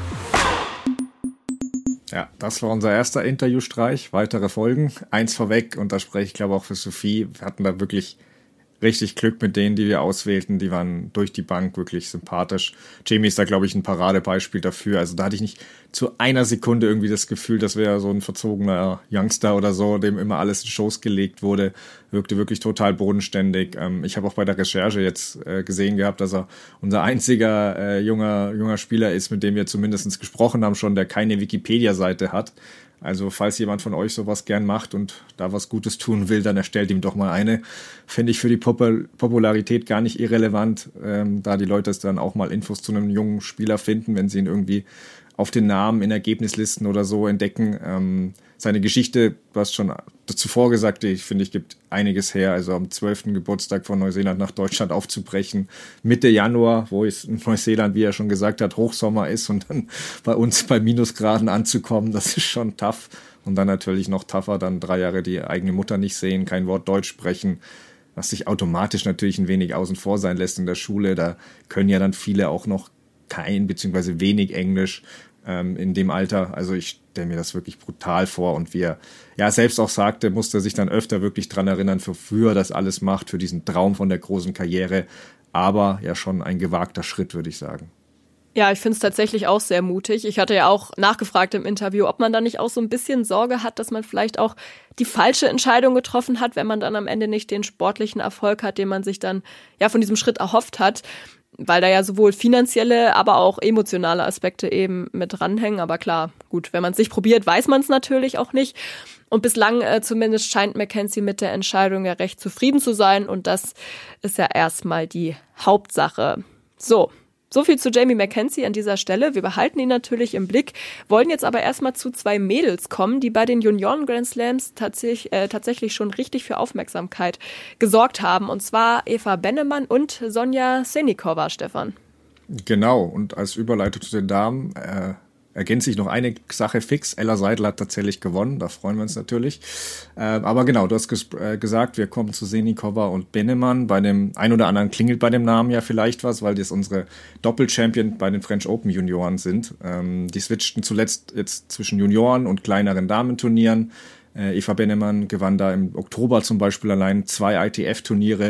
Ja, das war unser erster Interviewstreich. Weitere Folgen. Eins vorweg, und da spreche ich glaube auch für Sophie, wir hatten da wirklich richtig Glück mit denen, die wir auswählten. Die waren durch die Bank wirklich sympathisch. Jamie ist da, glaube ich, ein Paradebeispiel dafür. Also da hatte ich nicht zu einer Sekunde irgendwie das Gefühl, das wäre so ein verzogener Youngster oder so, dem immer alles in Schoß gelegt wurde. Wirkte wirklich total bodenständig. Ähm, ich habe auch bei der Recherche jetzt äh, gesehen gehabt, dass er unser einziger äh, junger, junger Spieler ist, mit dem wir zumindest gesprochen haben schon, der keine Wikipedia-Seite hat. Also falls jemand von euch sowas gern macht und da was Gutes tun will, dann erstellt ihm doch mal eine. Finde ich für die Popul- Popularität gar nicht irrelevant, ähm, da die Leute es dann auch mal Infos zu einem jungen Spieler finden, wenn sie ihn irgendwie auf den Namen in Ergebnislisten oder so entdecken. Ähm, seine Geschichte, du hast schon zuvor gesagt, ich finde, ich gibt einiges her. Also am zwölften Geburtstag von Neuseeland nach Deutschland aufzubrechen, Mitte Januar, wo es in Neuseeland, wie er schon gesagt hat, Hochsommer ist und dann bei uns bei Minusgraden anzukommen, das ist schon tough. Und dann natürlich noch tougher, dann drei Jahre die eigene Mutter nicht sehen, kein Wort Deutsch sprechen, was sich automatisch natürlich ein wenig außen vor sein lässt in der Schule. Da können ja dann viele auch noch kein beziehungsweise wenig Englisch ähm, in dem Alter. Also ich stelle mir das wirklich brutal vor. Und wie er ja selbst auch sagte, musste er sich dann öfter wirklich dran erinnern, wofür er das alles macht, für diesen Traum von der großen Karriere. Aber ja schon ein gewagter Schritt, würde ich sagen. Ja, ich finde es tatsächlich auch sehr mutig. Ich hatte ja auch nachgefragt im Interview, ob man da nicht auch so ein bisschen Sorge hat, dass man vielleicht auch die falsche Entscheidung getroffen hat, wenn man dann am Ende nicht den sportlichen Erfolg hat, den man sich dann ja von diesem Schritt erhofft hat, weil da ja sowohl finanzielle, aber auch emotionale Aspekte eben mit dranhängen. Aber klar, gut, wenn man es nicht probiert, weiß man es natürlich auch nicht. Und bislang äh, zumindest scheint Mackenzie mit der Entscheidung ja recht zufrieden zu sein. Und das ist ja erstmal die Hauptsache. So. So viel zu Jamie Mackenzie an dieser Stelle. Wir behalten ihn natürlich im Blick, wollen jetzt aber erstmal zu zwei Mädels kommen, die bei den Junioren-Grand Slams tatsächlich, äh, tatsächlich schon richtig für Aufmerksamkeit gesorgt haben. Und zwar Eva Bennemann und Sonja Senikova, Stefan. Genau, und als Überleitung zu den Damen äh, ergänzt sich noch eine Sache fix. Ella Seidel hat tatsächlich gewonnen, da freuen wir uns natürlich. Äh, aber genau, du hast ges- äh, gesagt, wir kommen zu Senikova und Bennemann. Bei dem ein oder anderen klingelt bei dem Namen ja vielleicht was, weil das unsere Doppel-Champion bei den French Open Junioren sind. Ähm, die switchten zuletzt jetzt zwischen Junioren und kleineren Damenturnieren. Äh, Eva Bennemann gewann da im Oktober zum Beispiel allein zwei I T F-Turniere,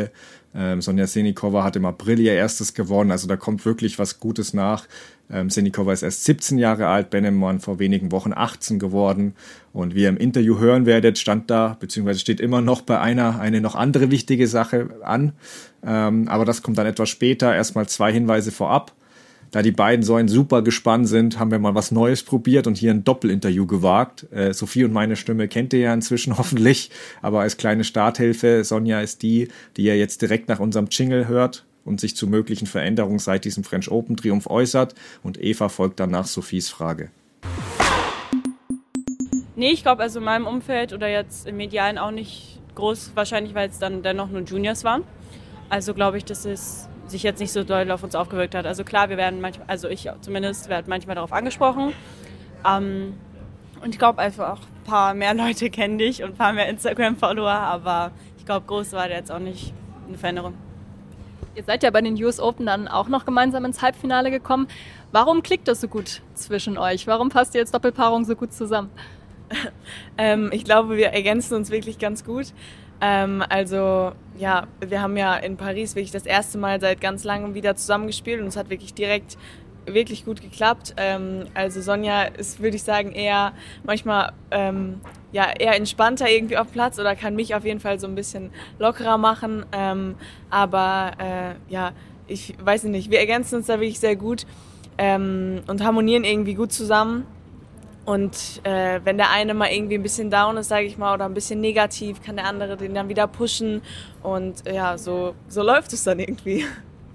Ähm, Sonja Senikova hat im April ihr erstes gewonnen, also da kommt wirklich was Gutes nach. Ähm, Senikova ist erst siebzehn Jahre alt, Bennemann vor wenigen Wochen achtzehn geworden. Und wie ihr im Interview hören werdet, stand da, beziehungsweise steht immer noch bei einer eine noch andere wichtige Sache an. Ähm, aber das kommt dann etwas später. Erstmal zwei Hinweise vorab. Da die beiden so ein super Gespann sind, haben wir mal was Neues probiert und hier ein Doppelinterview gewagt. Äh, Sophie und meine Stimme kennt ihr ja inzwischen hoffentlich, aber als kleine Starthilfe, Sonja ist die, die ihr jetzt direkt nach unserem Jingle hört und sich zu möglichen Veränderungen seit diesem French Open Triumph äußert, und Eva folgt dann nach Sophies Frage. Nee, ich glaube also in meinem Umfeld oder jetzt im Medialen auch nicht groß, wahrscheinlich weil es dann dennoch nur Juniors waren. Also glaube ich, dass es sich jetzt nicht so doll auf uns aufgewirkt hat. Also klar, wir werden manchmal, also ich zumindest, werde manchmal darauf angesprochen. Ähm, und ich glaube einfach auch ein paar mehr Leute kennen dich und ein paar mehr Instagram-Follower, aber ich glaube, groß war da jetzt auch nicht eine Veränderung. Ihr seid ja bei den U S Open dann auch noch gemeinsam ins Halbfinale gekommen. Warum klickt das so gut zwischen euch? Warum passt ihr als Doppelpaarung so gut zusammen? ähm, ich glaube, wir ergänzen uns wirklich ganz gut. Ähm, also ja, wir haben ja in Paris wirklich das erste Mal seit ganz langem wieder zusammengespielt und es hat wirklich direkt wirklich gut geklappt. Ähm, also Sonja ist, würde ich sagen, eher manchmal ähm, ja, eher entspannter irgendwie auf Platz oder kann mich auf jeden Fall so ein bisschen lockerer machen. Ähm, aber äh, ja, ich weiß nicht, wir ergänzen uns da wirklich sehr gut ähm, und harmonieren irgendwie gut zusammen. Und äh, wenn der eine mal irgendwie ein bisschen down ist, sage ich mal, oder ein bisschen negativ, kann der andere den dann wieder pushen. Und ja, so, so läuft es dann irgendwie.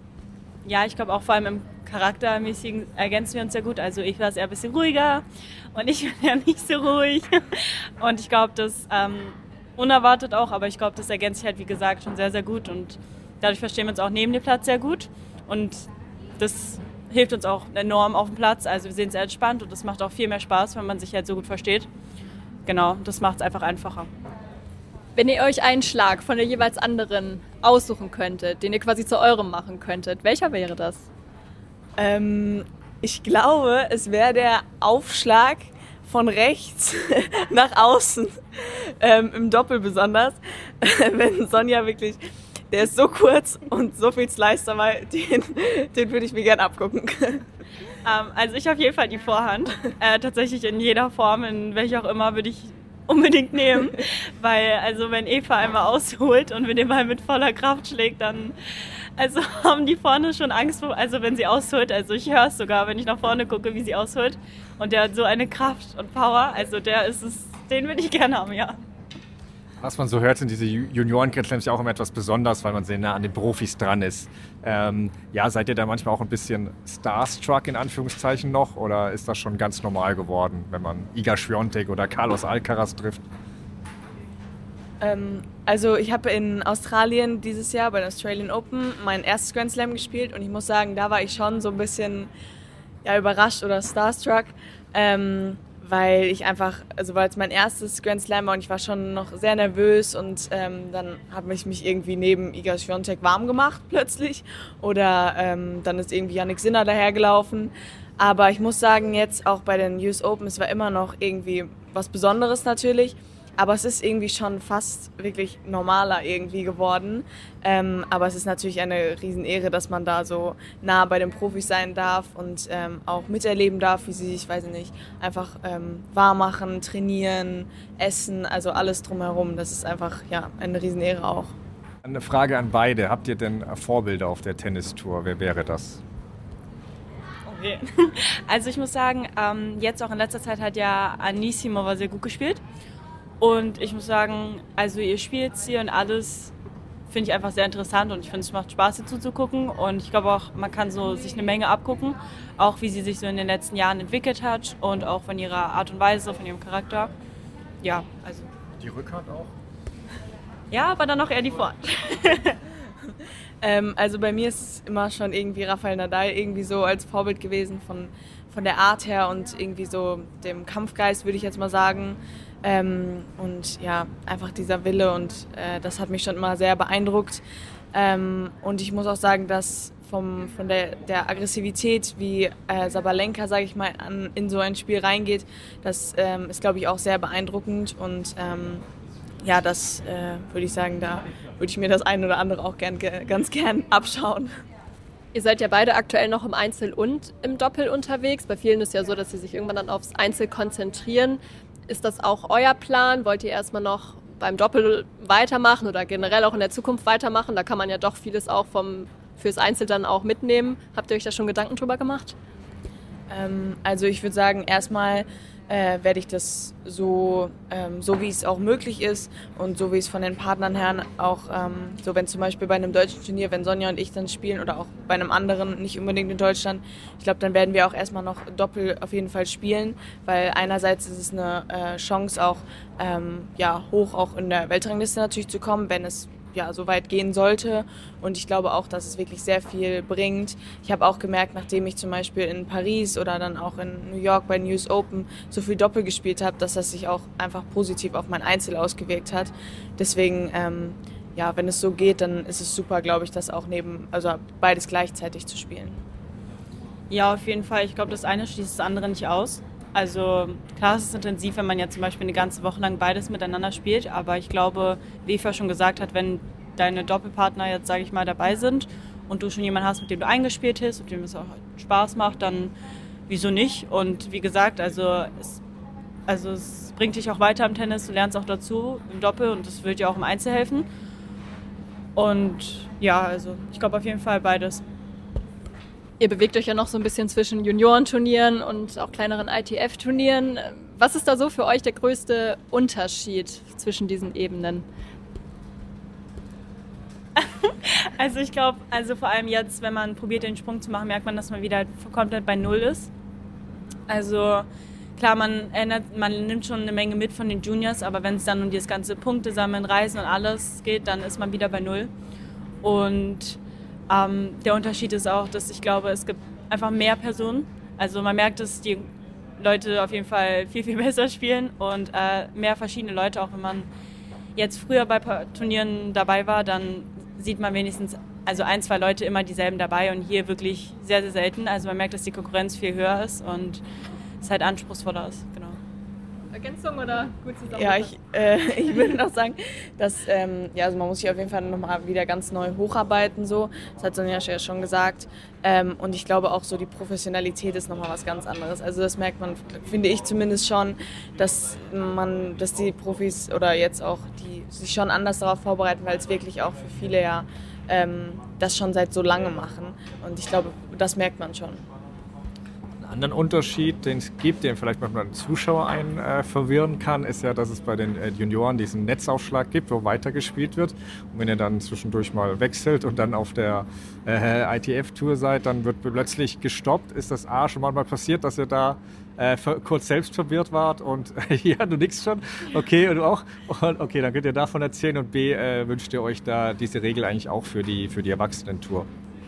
Ja, ich glaube auch vor allem im Charaktermäßigen ergänzen wir uns sehr gut. Also ich war eher ein bisschen ruhiger und ich bin ja nicht so ruhig. Und ich glaube, das ähm, unerwartet auch, aber ich glaube, das ergänzt sich halt, wie gesagt, schon sehr, sehr gut. Und dadurch verstehen wir uns auch neben dem Platz sehr gut. Und das hilft uns auch enorm auf dem Platz. Also wir sehen es sehr entspannt und das macht auch viel mehr Spaß, wenn man sich halt so gut versteht. Genau, das macht es einfach einfacher. Wenn ihr euch einen Schlag von der jeweils anderen aussuchen könntet, den ihr quasi zu eurem machen könntet, welcher wäre das? Ähm, ich glaube, es wäre der Aufschlag von rechts nach außen, ähm, im Doppel besonders, wenn Sonja wirklich... Der ist so kurz und so viel Slice dabei, den, den würde ich mir gerne abgucken. Ähm, also ich auf jeden Fall die Vorhand. Äh, tatsächlich in jeder Form, in welcher auch immer, würde ich unbedingt nehmen. Weil also wenn Eva einmal ausholt und mir den Ball mit voller Kraft schlägt, dann also haben die vorne schon Angst, also wenn sie ausholt. Also ich höre es sogar, wenn ich nach vorne gucke, wie sie ausholt. Und der hat so eine Kraft und Power, also der ist es, den würde ich gerne haben, ja. Was man so hört, sind diese Junioren-Grand Slams ja auch immer etwas besonders, weil man sehr nah an den Profis dran ist. Ähm, ja, seid ihr da manchmal auch ein bisschen starstruck in Anführungszeichen noch, oder ist das schon ganz normal geworden, wenn man Iga Swiatek oder Carlos Alcaraz trifft? Ähm, also ich habe in Australien dieses Jahr bei den Australian Open mein erstes Grand Slam gespielt und ich muss sagen, da war ich schon so ein bisschen ja, überrascht oder starstruck. Ähm, weil ich einfach, also weil es mein erstes Grand Slam war und ich war schon noch sehr nervös und ähm, dann habe ich mich irgendwie neben Iga Swiatek warm gemacht plötzlich oder ähm, dann ist irgendwie Jannik Sinner dahergelaufen. Aber ich muss sagen, jetzt auch bei den U S Open, es war immer noch irgendwie was Besonderes natürlich, aber es ist irgendwie schon fast wirklich normaler irgendwie geworden. Ähm, aber es ist natürlich eine Riesenehre, dass man da so nah bei den Profis sein darf und ähm, auch miterleben darf, wie sie sich, weiß ich nicht, einfach ähm, warm machen, trainieren, essen, also alles drumherum. Das ist einfach ja eine Riesenehre auch. Eine Frage an beide. Habt ihr denn Vorbilder auf der Tennistour? Wer wäre das? Okay. Also ich muss sagen, ähm, jetzt auch in letzter Zeit hat ja Anisimova sehr gut gespielt. Und ich muss sagen, also ihr Spielstil und alles finde ich einfach sehr interessant und ich finde, es macht Spaß, ihr zuzugucken. Und ich glaube auch, man kann so sich eine Menge abgucken, auch wie sie sich so in den letzten Jahren entwickelt hat und auch von ihrer Art und Weise, von ihrem Charakter. Ja, also. Die Rückhand auch? Ja, aber dann auch eher die Vorhand. ähm, also bei mir ist es immer schon irgendwie Rafael Nadal irgendwie so als Vorbild gewesen von, von der Art her und irgendwie so dem Kampfgeist, würde ich jetzt mal sagen. Ähm, und ja, einfach dieser Wille und äh, das hat mich schon immer sehr beeindruckt. Ähm, und ich muss auch sagen, dass vom, von der, der Aggressivität, wie äh, Sabalenka, sage ich mal, an, in so ein Spiel reingeht, das ähm, ist, glaube ich, auch sehr beeindruckend. Und ähm, ja, das äh, würde ich sagen, da würde ich mir das eine oder andere auch gern, ganz gern abschauen. Ihr seid ja beide aktuell noch im Einzel und im Doppel unterwegs. Bei vielen ist es ja so, dass sie sich irgendwann dann aufs Einzel konzentrieren. Ist das auch euer Plan? Wollt ihr erstmal noch beim Doppel weitermachen oder generell auch in der Zukunft weitermachen? Da kann man ja doch vieles auch vom, fürs Einzel dann auch mitnehmen. Habt ihr euch da schon Gedanken drüber gemacht? Ähm, also ich würde sagen, erstmal äh, werde ich das so, ähm, so wie es auch möglich ist und so wie es von den Partnern her auch, ähm, so wenn zum Beispiel bei einem deutschen Turnier, wenn Sonja und ich dann spielen oder auch bei einem anderen, nicht unbedingt in Deutschland, ich glaube, dann werden wir auch erstmal noch Doppel auf jeden Fall spielen, weil einerseits ist es eine äh, Chance auch, ähm, ja, hoch auch in der Weltrangliste natürlich zu kommen, wenn es ja, so weit gehen sollte, und ich glaube auch, dass es wirklich sehr viel bringt. Ich habe auch gemerkt, nachdem ich zum Beispiel in Paris oder dann auch in New York bei den U S Open so viel Doppel gespielt habe, dass das sich auch einfach positiv auf mein Einzel ausgewirkt hat. Deswegen, ähm, ja, wenn es so geht, dann ist es super, glaube ich, das auch neben, also beides gleichzeitig zu spielen. Ja, auf jeden Fall. Ich glaube, das eine schließt das andere nicht aus. Also klar, es ist intensiv, wenn man ja zum Beispiel eine ganze Woche lang beides miteinander spielt, aber ich glaube, wie Eva schon gesagt hat, wenn deine Doppelpartner jetzt, sage ich mal, dabei sind und du schon jemanden hast, mit dem du eingespielt hast, mit dem es auch Spaß macht, dann wieso nicht? Und wie gesagt, also es, also es bringt dich auch weiter im Tennis, du lernst auch dazu im Doppel und das wird dir auch im Einzel helfen. Und ja, also ich glaube auf jeden Fall beides. Ihr bewegt euch ja noch so ein bisschen zwischen Juniorenturnieren und auch kleineren I T F-Turnieren. Was ist da so für euch der größte Unterschied zwischen diesen Ebenen? Also ich glaube, also vor allem jetzt, wenn man probiert, den Sprung zu machen, merkt man, dass man wieder komplett bei Null ist. Also klar, man, erinnert, man nimmt schon eine Menge mit von den Juniors, aber wenn es dann um das ganze Punkte sammeln, Reisen und alles geht, dann ist man wieder bei Null. Und Ähm, der Unterschied ist auch, dass ich glaube, es gibt einfach mehr Personen. Also man merkt, dass die Leute auf jeden Fall viel, viel besser spielen und äh, mehr verschiedene Leute. Auch wenn man jetzt früher bei Turnieren dabei war, dann sieht man wenigstens also ein, zwei Leute immer dieselben dabei und hier wirklich sehr, sehr selten. Also man merkt, dass die Konkurrenz viel höher ist und es halt anspruchsvoller ist. Genau. Ergänzung oder gut zusammen? Ja, ich, äh, ich würde noch sagen, dass ähm, ja, also man muss sich auf jeden Fall nochmal wieder ganz neu hocharbeiten. So. Das hat Sonja ja schon gesagt. Ähm, und ich glaube auch so, die Professionalität ist nochmal was ganz anderes. Also das merkt man, finde ich zumindest schon, dass man, dass die Profis oder jetzt auch die sich schon anders darauf vorbereiten, weil es wirklich auch für viele ja ähm, das schon seit so lange machen. Und ich glaube, das merkt man schon. Einen anderen Unterschied, den es gibt, den vielleicht manchmal den Zuschauer einen äh, verwirren kann, ist ja, dass es bei den äh, Junioren diesen Netzaufschlag gibt, wo weitergespielt wird. Und wenn ihr dann zwischendurch mal wechselt und dann auf der äh, I T F-Tour seid, dann wird plötzlich gestoppt. Ist das A schon manchmal passiert, dass ihr da äh, kurz selbst verwirrt wart? Und ja, du nix schon? Okay, und du auch? Und, okay, dann könnt ihr davon erzählen. Und B, äh, wünscht ihr euch da diese Regel eigentlich auch für die, für die Erwachsenen-Tour?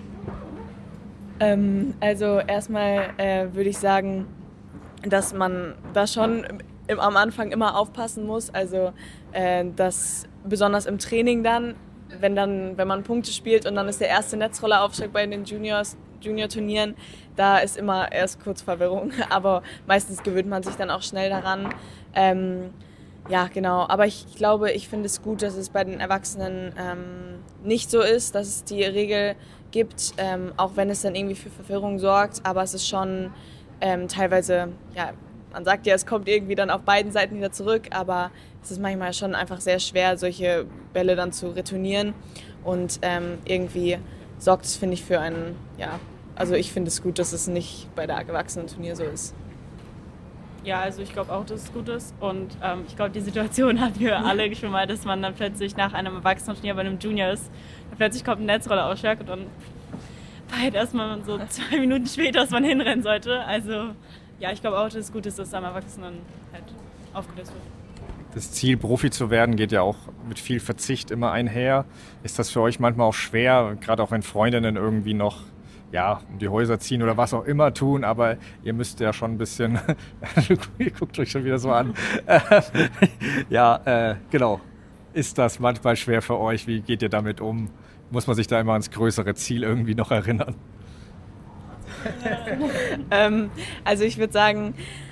Ähm, also erstmal äh, würde ich sagen, dass man da schon im, am Anfang immer aufpassen muss. Also äh, dass besonders im Training dann, wenn dann, wenn man Punkte spielt und dann ist der erste Netzrolleraufschlag bei den Juniors, Junior-Turnieren, da ist immer erst kurz Verwirrung, aber meistens gewöhnt man sich dann auch schnell daran. Ähm, ja, genau. Aber ich glaube, ich finde es gut, dass es bei den Erwachsenen ähm, nicht so ist, dass es die Regel gibt, ähm, auch wenn es dann irgendwie für Verwirrung sorgt, aber es ist schon ähm, teilweise, ja, man sagt ja, es kommt irgendwie dann auf beiden Seiten wieder zurück, aber es ist manchmal schon einfach sehr schwer, solche Bälle dann zu retournieren und ähm, irgendwie sorgt es, finde ich, für einen, ja, also ich finde es gut, dass es nicht bei der Erwachsenen-Turnier so ist. Ja, also ich glaube auch, dass es gut ist und ähm, ich glaube, die Situation hatten wir alle schon mal, dass man dann plötzlich nach einem Erwachsenen-Turnier bei einem Junior ist, dann plötzlich kommt ein Netzrolleraufschlag und dann war halt erstmal so zwei Minuten später, dass man hinrennen sollte. Also ja, ich glaube auch, dass es gut ist, dass am Erwachsenen halt aufgelöst wird. Das Ziel, Profi zu werden, geht ja auch mit viel Verzicht immer einher. Ist das für euch manchmal auch schwer, gerade auch wenn Freundinnen irgendwie noch ja, um die Häuser ziehen oder was auch immer tun, aber ihr müsst ja schon ein bisschen, ihr guckt euch schon wieder so an. ja, äh, genau. Ist das manchmal schwer für euch? Wie geht ihr damit um? Muss man sich da immer ans größere Ziel irgendwie noch erinnern? ähm, also ich würde sagen,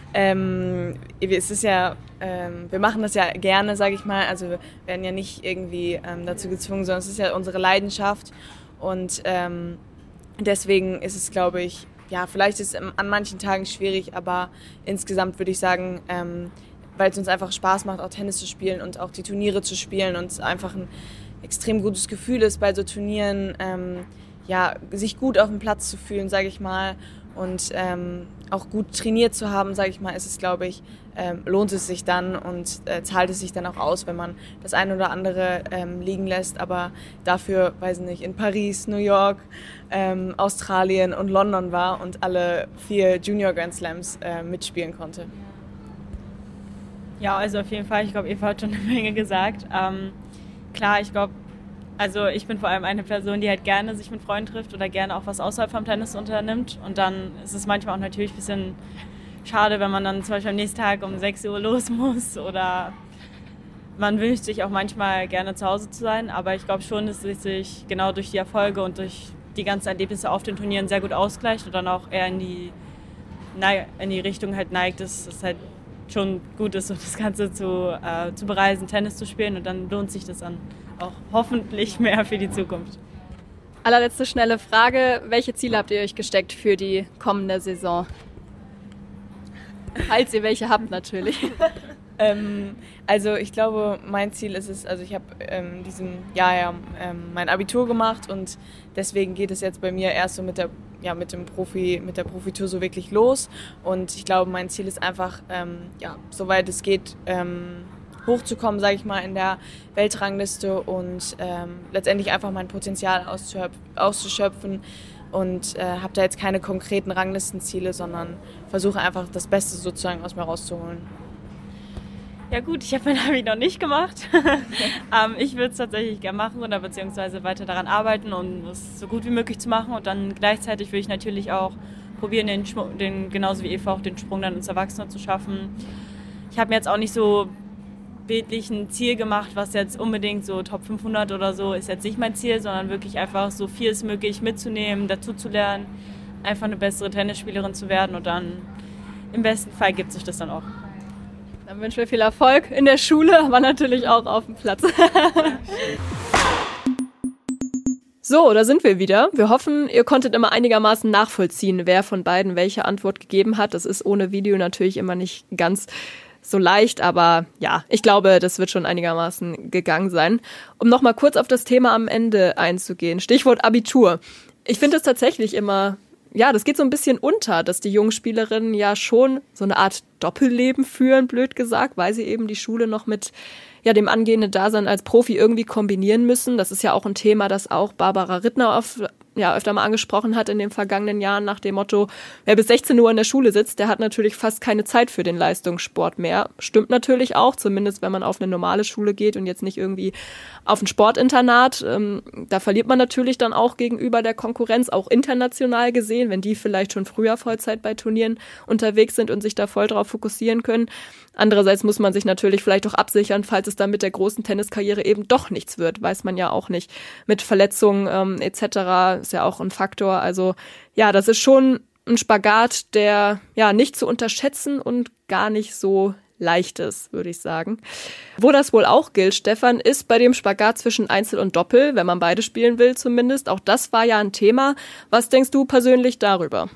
ähm, es ist ja, ähm, wir machen das ja gerne, sage ich mal. Also wir werden ja nicht irgendwie ähm, dazu gezwungen, sondern es ist ja unsere Leidenschaft. Und ähm, deswegen ist es, glaube ich, ja, vielleicht ist es an manchen Tagen schwierig, aber insgesamt würde ich sagen, ähm, weil es uns einfach Spaß macht, auch Tennis zu spielen und auch die Turniere zu spielen und es einfach ein extrem gutes Gefühl ist bei so Turnieren, ähm, ja, sich gut auf dem Platz zu fühlen, sage ich mal, und ähm, auch gut trainiert zu haben, sage ich mal, ist es, glaube ich, ähm, lohnt es sich dann und äh, zahlt es sich dann auch aus, wenn man das eine oder andere ähm, liegen lässt, aber dafür, weiß ich nicht, in Paris, New York, ähm, Australien und London war und alle vier Junior Grand Slams äh, mitspielen konnte. Ja, also auf jeden Fall, ich glaube, Eva hat schon eine Menge gesagt. Ähm, klar, ich glaube, also ich bin vor allem eine Person, die halt gerne sich mit Freunden trifft oder gerne auch was außerhalb vom Tennis unternimmt. Und dann ist es manchmal auch natürlich ein bisschen schade, wenn man dann zum Beispiel am nächsten Tag um sechs Uhr los muss oder man wünscht sich auch manchmal gerne zu Hause zu sein. Aber ich glaube schon, dass es sich genau durch die Erfolge und durch die ganzen Erlebnisse auf den Turnieren sehr gut ausgleicht und dann auch eher in die, in die Richtung halt neigt, dass es halt schon gut ist, so das Ganze zu, äh, zu bereisen, Tennis zu spielen und dann lohnt sich das dann auch hoffentlich mehr für die Zukunft. Allerletzte schnelle Frage, welche Ziele habt ihr euch gesteckt für die kommende Saison? Falls ihr welche habt natürlich. ähm, also ich glaube, mein Ziel ist es, also ich habe ähm, diesem Jahr ja ähm, mein Abitur gemacht und deswegen geht es jetzt bei mir erst so mit der ja, mit dem Profi, mit der Profitour so wirklich los und ich glaube, mein Ziel ist einfach, ähm, ja, soweit es geht, ähm, hochzukommen, sage ich mal, in der Weltrangliste und ähm, letztendlich einfach mein Potenzial auszuschöpfen und äh, habe da jetzt keine konkreten Ranglistenziele, sondern versuche einfach das Beste sozusagen aus mir rauszuholen. Ja gut, ich habe mein Abi noch nicht gemacht. ähm, ich würde es tatsächlich gerne machen oder beziehungsweise weiter daran arbeiten, um es so gut wie möglich zu machen. Und dann gleichzeitig würde ich natürlich auch probieren, den, den genauso wie Eva auch den Sprung dann ins Erwachsene zu schaffen. Ich habe mir jetzt auch nicht so bildlich ein Ziel gemacht, was jetzt unbedingt so Top fünfhundert oder so ist jetzt nicht mein Ziel, sondern wirklich einfach so viel als möglich mitzunehmen, dazu zu lernen, einfach eine bessere Tennisspielerin zu werden und dann im besten Fall gibt sich das dann auch. Dann wünschen wir viel Erfolg in der Schule, aber natürlich auch auf dem Platz. So, da sind wir wieder. Wir hoffen, ihr konntet immer einigermaßen nachvollziehen, wer von beiden welche Antwort gegeben hat. Das ist ohne Video natürlich immer nicht ganz so leicht, aber ja, ich glaube, das wird schon einigermaßen gegangen sein. Um nochmal kurz auf das Thema am Ende einzugehen. Stichwort Abitur. Ich finde es tatsächlich immer... Ja, das geht so ein bisschen unter, dass die jungen Spielerinnen ja schon so eine Art Doppelleben führen, blöd gesagt, weil sie eben die Schule noch mit ja dem angehenden Dasein als Profi irgendwie kombinieren müssen. Das ist ja auch ein Thema, das auch Barbara Rittner auf, ja, öfter mal angesprochen hat in den vergangenen Jahren nach dem Motto, wer bis sechzehn Uhr in der Schule sitzt, der hat natürlich fast keine Zeit für den Leistungssport mehr. Stimmt natürlich auch, zumindest wenn man auf eine normale Schule geht und jetzt nicht irgendwie auf ein Sportinternat. Ähm, da verliert man natürlich dann auch gegenüber der Konkurrenz, auch international gesehen, wenn die vielleicht schon früher Vollzeit bei Turnieren unterwegs sind und sich da voll drauf fokussieren können. Andererseits muss man sich natürlich vielleicht auch absichern, falls es dann mit der großen Tenniskarriere eben doch nichts wird, weiß man ja auch nicht. Mit Verletzungen ähm, et cetera ist ja auch ein Faktor. Also ja, das ist schon ein Spagat, der ja nicht zu unterschätzen und gar nicht so leicht ist, würde ich sagen. Wo das wohl auch gilt, Stefan, ist bei dem Spagat zwischen Einzel und Doppel, wenn man beide spielen will zumindest. Auch das war ja ein Thema. Was denkst du persönlich darüber?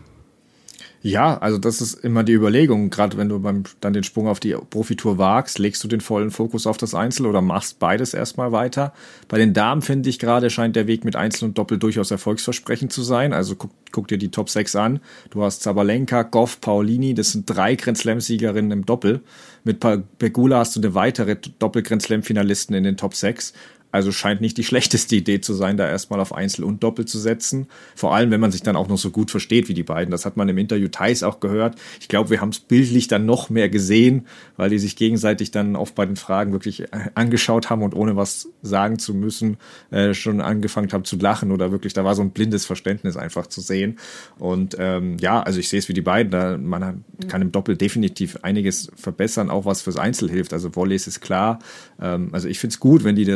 Ja, also das ist immer die Überlegung, gerade wenn du beim dann den Sprung auf die Profitour wagst, legst du den vollen Fokus auf das Einzel oder machst beides erstmal weiter. Bei den Damen, finde ich gerade, scheint der Weg mit Einzel und Doppel durchaus erfolgsversprechend zu sein. Also guck, guck dir die Top sechs an. Du hast Sabalenka, Goff, Paolini, das sind drei Grand Slam-Siegerinnen im Doppel. Mit Pegula hast du eine weitere Doppel-Grand Slam-Finalisten in den Top sechs. Also scheint nicht die schlechteste Idee zu sein, da erstmal auf Einzel und Doppel zu setzen. Vor allem, wenn man sich dann auch noch so gut versteht wie die beiden. Das hat man im Interview Theis auch gehört. Ich glaube, wir haben es bildlich dann noch mehr gesehen, weil die sich gegenseitig dann oft bei den Fragen wirklich angeschaut haben und ohne was sagen zu müssen äh, schon angefangen haben zu lachen oder wirklich, da war so ein blindes Verständnis einfach zu sehen. Und ähm, ja, also ich sehe es wie die beiden. Da, man kann im Doppel definitiv einiges verbessern, auch was fürs Einzel hilft. Also Volleys ist klar. Ähm, also ich finde es gut, wenn die das jetzt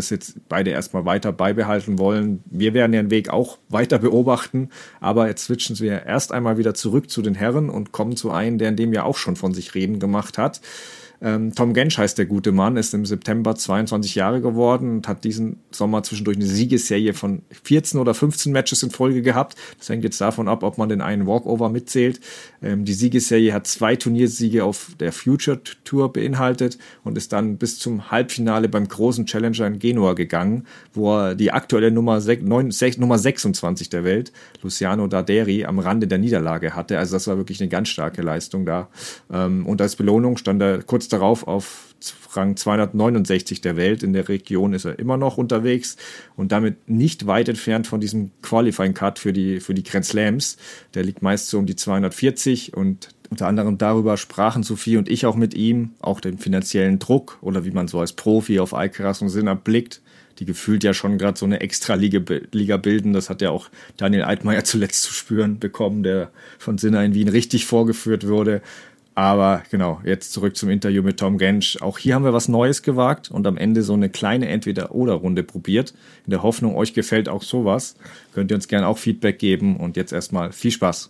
beide erstmal weiter beibehalten wollen. Wir werden den Weg auch weiter beobachten, aber jetzt switchen wir erst einmal wieder zurück zu den Herren und kommen zu einem, der in dem Jahr auch schon von sich reden gemacht hat. Ähm, Tom Gensch heißt der gute Mann, ist im September zweiundzwanzig Jahre geworden und hat diesen Sommer zwischendurch eine Siegesserie von vierzehn oder fünfzehn Matches in Folge gehabt. Das hängt jetzt davon ab, ob man den einen Walkover mitzählt. Ähm, die Siegesserie hat zwei Turniersiege auf der Future Tour beinhaltet und ist dann bis zum Halbfinale beim großen Challenger in Genua gegangen, wo er die aktuelle Nummer, neun, sech, Nummer sechsundzwanzig der Welt, Luciano Darderi, am Rande der Niederlage hatte. Also das war wirklich eine ganz starke Leistung da. Ähm, und als Belohnung stand er kurz darauf auf Rang zweihundertneunundsechzig der Welt. In der Region ist er immer noch unterwegs und damit nicht weit entfernt von diesem Qualifying Cut für die, für die Grand Slams. Der liegt meist so um die zweihundertvierzig und unter anderem darüber sprachen Sophie und ich auch mit ihm, auch den finanziellen Druck oder wie man so als Profi auf Alcaraz und Sinner blickt, die gefühlt ja schon gerade so eine Extra-Liga Liga bilden. Das hat ja auch Daniel Altmaier zuletzt zu spüren bekommen, der von Sinner in Wien richtig vorgeführt wurde. Aber genau, jetzt zurück zum Interview mit Tom Gensch. Auch hier haben wir was Neues gewagt und am Ende so eine kleine Entweder-oder-Runde probiert. In der Hoffnung, euch gefällt auch sowas. Könnt ihr uns gerne auch Feedback geben und jetzt erstmal viel Spaß.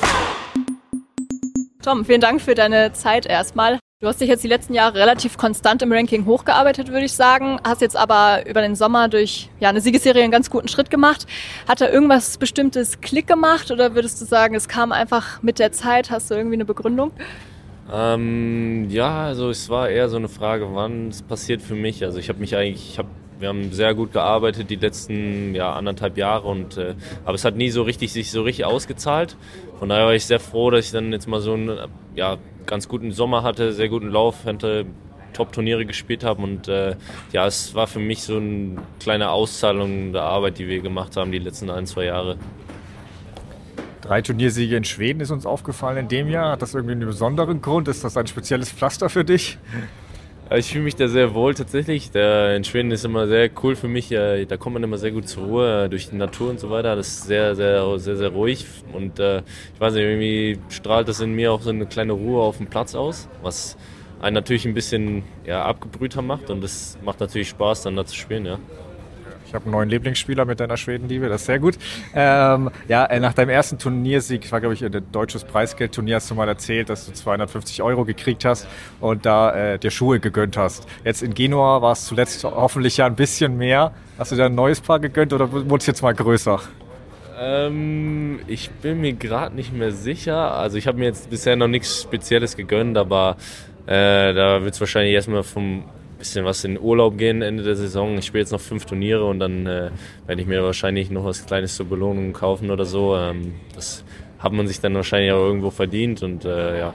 Tom, vielen Dank für deine Zeit erstmal. Du hast dich jetzt die letzten Jahre relativ konstant im Ranking hochgearbeitet, würde ich sagen. Hast jetzt aber über den Sommer durch ja, eine Siegesserie einen ganz guten Schritt gemacht. Hat da irgendwas Bestimmtes Klick gemacht oder würdest du sagen, es kam einfach mit der Zeit? Hast du irgendwie eine Begründung? Ähm, ja, also es war eher so eine Frage, wann es passiert für mich. Also ich habe mich eigentlich, ich hab, wir haben sehr gut gearbeitet die letzten ja, anderthalb Jahre, und, äh, aber es hat nie so richtig sich so richtig ausgezahlt. Von daher war ich sehr froh, dass ich dann jetzt mal so einen ja, ganz guten Sommer hatte, sehr guten Lauf, hatte Top-Turniere gespielt habe und äh, ja, es war für mich so eine kleine Auszahlung der Arbeit, die wir gemacht haben die letzten ein, zwei Jahre. Drei Turniersiege in Schweden ist uns aufgefallen in dem Jahr. Hat das irgendwie einen besonderen Grund? Ist das ein spezielles Pflaster für dich? Ich fühle mich da sehr wohl tatsächlich. Der, in Schweden ist immer sehr cool für mich. Da kommt man immer sehr gut zur Ruhe durch die Natur und so weiter. Das ist sehr, sehr, sehr, sehr ruhig. Und äh, ich weiß nicht, irgendwie strahlt das in mir auch so eine kleine Ruhe auf dem Platz aus, was einen natürlich ein bisschen ja, abgebrühter macht. Und das macht natürlich Spaß, dann da zu spielen, ja. Ich habe einen neuen Lieblingsspieler mit deiner Schwedenliebe, das ist sehr gut. Ähm, ja, nach deinem ersten Turniersieg, das war glaube ich ein deutsches Preisgeldturnier, hast du mal erzählt, dass du zweihundertfünfzig Euro gekriegt hast und da äh, dir Schuhe gegönnt hast. Jetzt in Genua war es zuletzt hoffentlich ja ein bisschen mehr. Hast du dir ein neues Paar gegönnt oder wurde es jetzt mal größer? Ähm, ich bin mir gerade nicht mehr sicher. Also ich habe mir jetzt bisher noch nichts Spezielles gegönnt, aber äh, da wird es wahrscheinlich erstmal vom bisschen was in Urlaub gehen Ende der Saison. Ich spiele jetzt noch fünf Turniere und dann äh, werde ich mir wahrscheinlich noch was Kleines zur Belohnung kaufen oder so. Ähm, das hat man sich dann wahrscheinlich auch irgendwo verdient und äh, ja.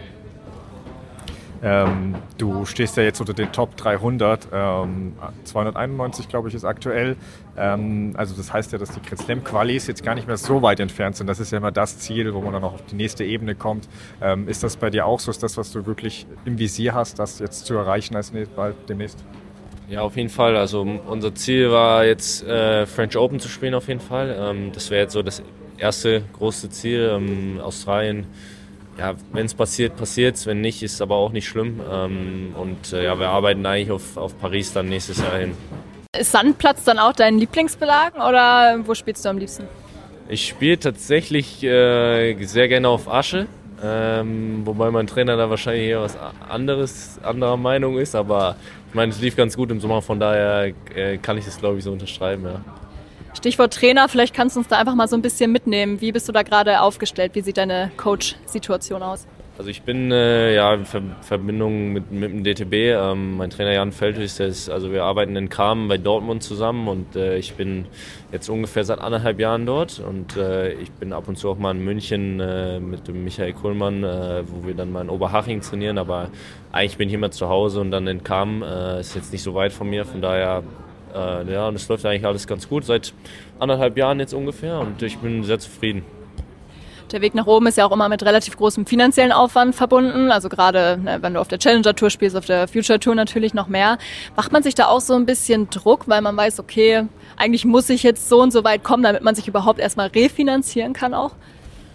Ähm, du stehst ja jetzt unter den Top dreihundert, ähm, zweihunderteinundneunzig glaube ich ist aktuell. Ähm, also das heißt ja, dass die Grand Slam Qualis jetzt gar nicht mehr so weit entfernt sind. Das ist ja immer das Ziel, wo man dann auch auf die nächste Ebene kommt. Ähm, ist das bei dir auch so? Ist das, was du wirklich im Visier hast, das jetzt zu erreichen als bald demnächst? Ja, auf jeden Fall. Also unser Ziel war jetzt äh, French Open zu spielen auf jeden Fall. Ähm, das wäre jetzt so das erste große Ziel. Ähm, Australien. Ja, wenn es passiert, passiert es. Wenn nicht, ist es aber auch nicht schlimm. Ähm, und äh, ja, wir arbeiten eigentlich auf, auf Paris dann nächstes Jahr hin. Ist Sandplatz dann auch dein Lieblingsbelag oder wo spielst du am liebsten? Ich spiele tatsächlich äh, sehr gerne auf Asche. Ähm, wobei mein Trainer da wahrscheinlich eher was anderes, anderer Meinung ist. Aber ich meine, es lief ganz gut im Sommer. Von daher äh, kann ich das, glaube ich, so unterschreiben, ja. Stichwort Trainer, vielleicht kannst du uns da einfach mal so ein bisschen mitnehmen. Wie bist du da gerade aufgestellt? Wie sieht deine Coach-Situation aus? Also ich bin äh, ja in Ver- Verbindung mit, mit dem D T B. Ähm, mein Trainer Jan Feldhuis, der ist, also wir arbeiten in Kramen bei Dortmund zusammen und äh, ich bin jetzt ungefähr seit anderthalb Jahren dort und äh, ich bin ab und zu auch mal in München äh, mit dem Michael Kuhlmann, äh, wo wir dann mal in Oberhaching trainieren, aber eigentlich bin ich immer zu Hause und dann in Kramen, äh, ist jetzt nicht so weit von mir, von daher Äh, ja, und es läuft eigentlich alles ganz gut, seit anderthalb Jahren jetzt ungefähr und ich bin sehr zufrieden. Der Weg nach oben ist ja auch immer mit relativ großem finanziellen Aufwand verbunden, also gerade ne, wenn du auf der Challenger Tour spielst, auf der Future Tour natürlich noch mehr. Macht man sich da auch so ein bisschen Druck, weil man weiß, okay, eigentlich muss ich jetzt so und so weit kommen, damit man sich überhaupt erstmal refinanzieren kann auch?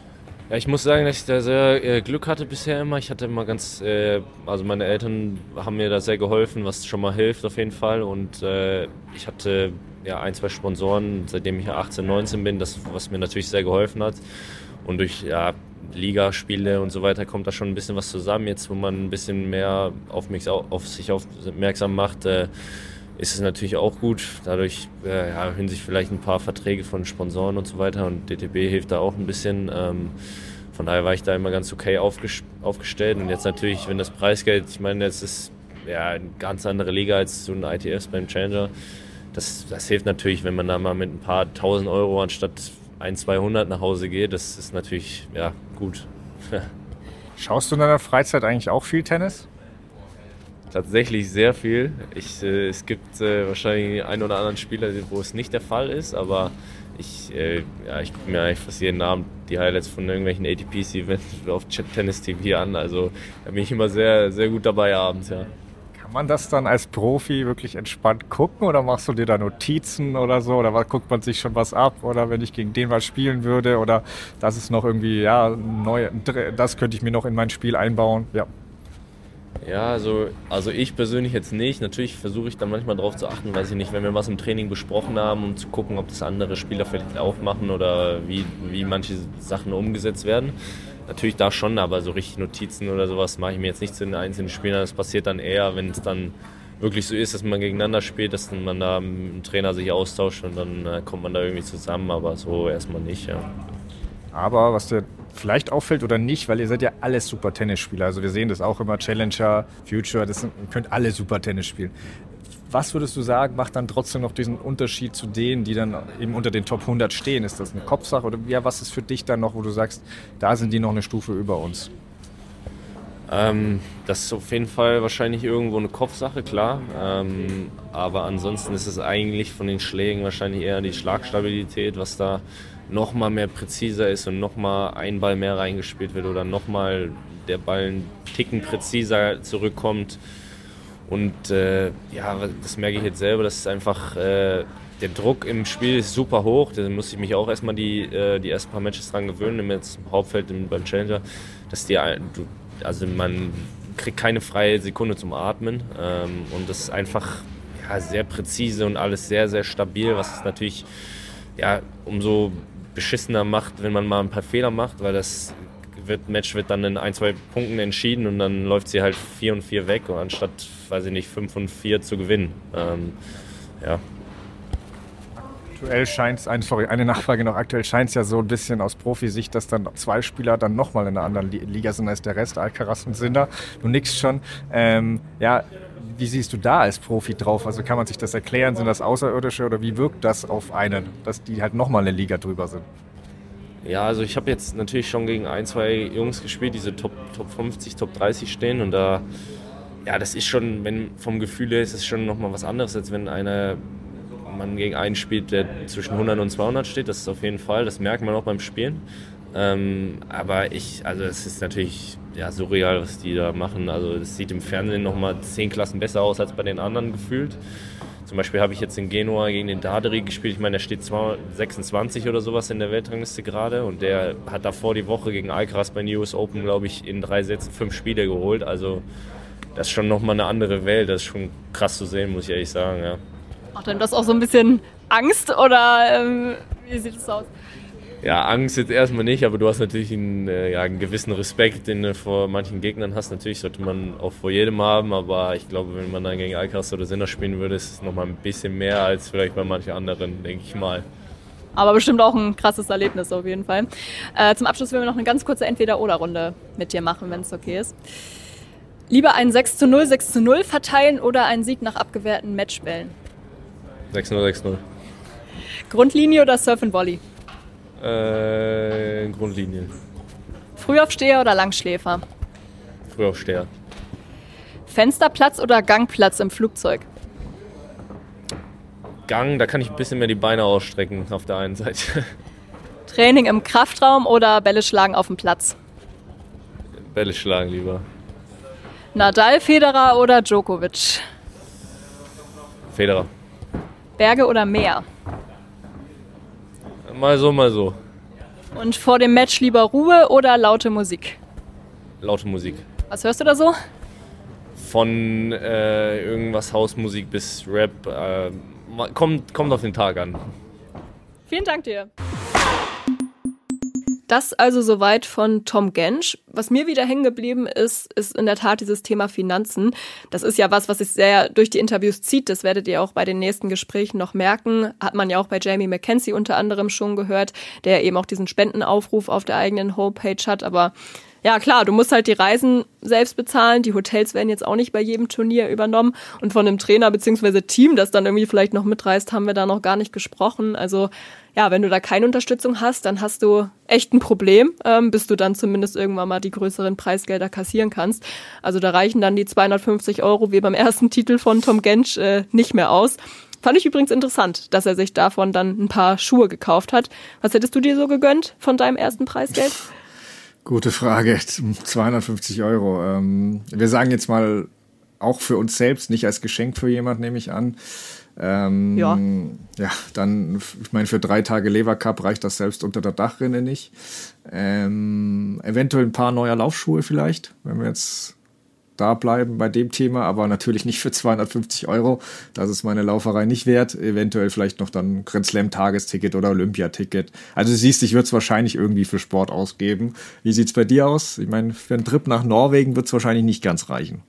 Ja, ich muss sagen, dass ich da sehr äh, Glück hatte bisher immer. Ich hatte immer ganz, äh, also meine Eltern haben mir da sehr geholfen, was schon mal hilft auf jeden Fall. Und äh, ich hatte ja ein, zwei Sponsoren, seitdem ich achtzehn, neunzehn bin, das, was mir natürlich sehr geholfen hat. Und durch ja, Ligaspiele und so weiter kommt da schon ein bisschen was zusammen. Jetzt, wo man ein bisschen mehr auf, mich, auf sich aufmerksam macht, äh, ist es natürlich auch gut. Dadurch äh, ja, erhöhen sich vielleicht ein paar Verträge von Sponsoren und so weiter und D T B hilft da auch ein bisschen. Ähm, von daher war ich da immer ganz okay aufges- aufgestellt und jetzt natürlich, wenn das Preisgeld, ich meine, jetzt ist ja eine ganz andere Liga als so ein I T Fs beim Challenger. Das, das hilft natürlich, wenn man da mal mit ein paar tausend Euro anstatt ein, zweihundert nach Hause geht. Das ist natürlich ja gut. Schaust du in deiner Freizeit eigentlich auch viel Tennis? Tatsächlich sehr viel. Ich, äh, es gibt äh, wahrscheinlich einen oder anderen Spieler, wo es nicht der Fall ist, aber ich, äh, ja, ich gucke mir eigentlich fast jeden Abend die Highlights von irgendwelchen A T P-Events auf Tennis T V an. Also da bin ich immer sehr, sehr gut dabei abends, ja. Kann man das dann als Profi wirklich entspannt gucken oder machst du dir da Notizen oder so? Oder guckt man sich schon was ab? Oder wenn ich gegen den was spielen würde? Oder das ist noch irgendwie, ja, neu, das könnte ich mir noch in mein Spiel einbauen? Ja. Ja, also, also ich persönlich jetzt nicht. Natürlich versuche ich dann manchmal darauf zu achten, weiß ich nicht, wenn wir was im Training besprochen haben, um zu gucken, ob das andere Spieler vielleicht auch machen oder wie, wie manche Sachen umgesetzt werden. Natürlich da schon, aber so richtig Notizen oder sowas mache ich mir jetzt nicht zu den einzelnen Spielern. Das passiert dann eher, wenn es dann wirklich so ist, dass man gegeneinander spielt, dass man da mit dem Trainer sich austauscht und dann äh, kommt man da irgendwie zusammen, aber so erstmal nicht, ja. Aber was dir vielleicht auffällt oder nicht, weil ihr seid ja alles super Tennisspieler. Also wir sehen das auch immer, Challenger, Future, das sind, ihr könnt alle super Tennis spielen. Was würdest du sagen, macht dann trotzdem noch diesen Unterschied zu denen, die dann eben unter den Top hundert stehen? Ist das eine Kopfsache oder ja, was ist für dich dann noch, wo du sagst, da sind die noch eine Stufe über uns? Ähm, das ist auf jeden Fall wahrscheinlich irgendwo eine Kopfsache, klar. Ähm, aber ansonsten ist es eigentlich von den Schlägen wahrscheinlich eher die Schlagstabilität, was da noch mal mehr präziser ist und noch mal ein Ball mehr reingespielt wird oder noch mal der Ball einen Ticken präziser zurückkommt. Und äh, ja, das merke ich jetzt selber, das ist einfach, äh, der Druck im Spiel ist super hoch, da muss ich mich auch erstmal die, äh, die ersten paar Matches dran gewöhnen, jetzt im Hauptfeld im, beim Challenger, dass die, du, also man kriegt keine freie Sekunde zum Atmen ähm, und das ist einfach ja, sehr präzise und alles sehr, sehr stabil, was es natürlich ja, umso beschissener macht, wenn man mal ein paar Fehler macht, weil das wird, Match wird dann in ein, zwei Punkten entschieden und dann läuft sie halt vier und vier weg, anstatt, weiß ich nicht, fünf und vier zu gewinnen. Ähm, ja. Aktuell scheint es, sorry, eine Nachfrage noch, aktuell scheint es ja so ein bisschen aus Profisicht, dass dann zwei Spieler dann nochmal in einer anderen Liga sind als der Rest, Alcaraz und Sinner. Du nickst schon. Ähm, ja, wie siehst du da als Profi drauf? Also kann man sich das erklären? Sind das Außerirdische oder wie wirkt das auf einen, dass die halt nochmal eine Liga drüber sind? Ja, also ich habe jetzt natürlich schon gegen ein, zwei Jungs gespielt, die so Top, Top fünfzig, Top dreißig stehen und da, ja, das ist schon, wenn vom Gefühl her ist es schon nochmal was anderes, als wenn einer, man gegen einen spielt, der zwischen hundert und zweihundert steht, das ist auf jeden Fall, das merkt man auch beim Spielen. Ähm, aber ich, also es ist natürlich ja, surreal, was die da machen, also es sieht im Fernsehen nochmal zehn Klassen besser aus als bei den anderen gefühlt. Zum Beispiel habe ich jetzt in Genua gegen den Daderi gespielt. Ich meine, der steht sechsundzwanzig oder sowas in der Weltrangliste gerade. Und der hat davor die Woche gegen Alcaraz bei den U S Open, glaube ich, in drei Sätzen fünf Spiele geholt. Also das ist schon nochmal eine andere Welt. Das ist schon krass zu sehen, muss ich ehrlich sagen. Ja. Macht denn das auch so ein bisschen Angst oder ähm, wie sieht es aus? Ja, Angst jetzt erstmal nicht, aber du hast natürlich einen, äh, ja, einen gewissen Respekt, den du vor manchen Gegnern hast. Natürlich sollte man auch vor jedem haben, aber ich glaube, wenn man dann gegen Alcaraz oder Sinner spielen würde, ist es nochmal ein bisschen mehr als vielleicht bei manchen anderen, denke ich mal. Aber bestimmt auch ein krasses Erlebnis auf jeden Fall. Äh, zum Abschluss will wir noch eine ganz kurze Entweder-oder-Runde mit dir machen, wenn es okay ist. Lieber ein sechs zu null, sechs zu null verteilen oder einen Sieg nach abgewehrten Matchbällen? sechs null, sechs null. Grundlinie oder Surf and Volley? Äh, Grundlinie. Frühaufsteher oder Langschläfer? Frühaufsteher. Fensterplatz oder Gangplatz im Flugzeug? Gang, da kann ich ein bisschen mehr die Beine ausstrecken auf der einen Seite. Training im Kraftraum oder Bälle schlagen auf dem Platz? Bälle schlagen lieber. Nadal, Federer oder Djokovic? Federer. Berge oder Meer? Mal so, mal so. Und vor dem Match lieber Ruhe oder laute Musik? Laute Musik. Was hörst du da so? Von äh, irgendwas Hausmusik bis Rap. Äh, kommt, kommt auf den Tag an. Vielen Dank dir. Das also soweit von Tom Gensch. Was mir wieder hängen geblieben ist, ist in der Tat dieses Thema Finanzen. Das ist ja was, was sich sehr durch die Interviews zieht. Das werdet ihr auch bei den nächsten Gesprächen noch merken. Hat man ja auch bei Jamie McKenzie unter anderem schon gehört, der eben auch diesen Spendenaufruf auf der eigenen Homepage hat. Aber ja klar, du musst halt die Reisen selbst bezahlen. Die Hotels werden jetzt auch nicht bei jedem Turnier übernommen. Und von einem Trainer bzw. Team, das dann irgendwie vielleicht noch mitreist, haben wir da noch gar nicht gesprochen. Also ja, wenn du da keine Unterstützung hast, dann hast du echt ein Problem, ähm, bis du dann zumindest irgendwann mal die größeren Preisgelder kassieren kannst. Also da reichen dann die zweihundertfünfzig Euro wie beim ersten Titel von Tom Gensch äh, nicht mehr aus. Fand ich übrigens interessant, dass er sich davon dann ein paar Schuhe gekauft hat. Was hättest du dir so gegönnt von deinem ersten Preisgeld? Gute Frage. zweihundertfünfzig Euro. Ähm, wir sagen jetzt mal auch für uns selbst, nicht als Geschenk für jemand, nehme ich an. Ähm, ja. Ja, dann, ich meine, für drei Tage Levercup reicht das selbst unter der Dachrinne nicht. Ähm, eventuell ein paar neuer Laufschuhe vielleicht, wenn wir jetzt da bleiben bei dem Thema, aber natürlich nicht für zweihundertfünfzig Euro. Das ist meine Lauferei nicht wert. Eventuell vielleicht noch dann Grand Slam Tagesticket oder Olympiaticket. Also du siehst, ich würde es wahrscheinlich irgendwie für Sport ausgeben. Wie sieht's bei dir aus? Ich meine, für einen Trip nach Norwegen wird es wahrscheinlich nicht ganz reichen.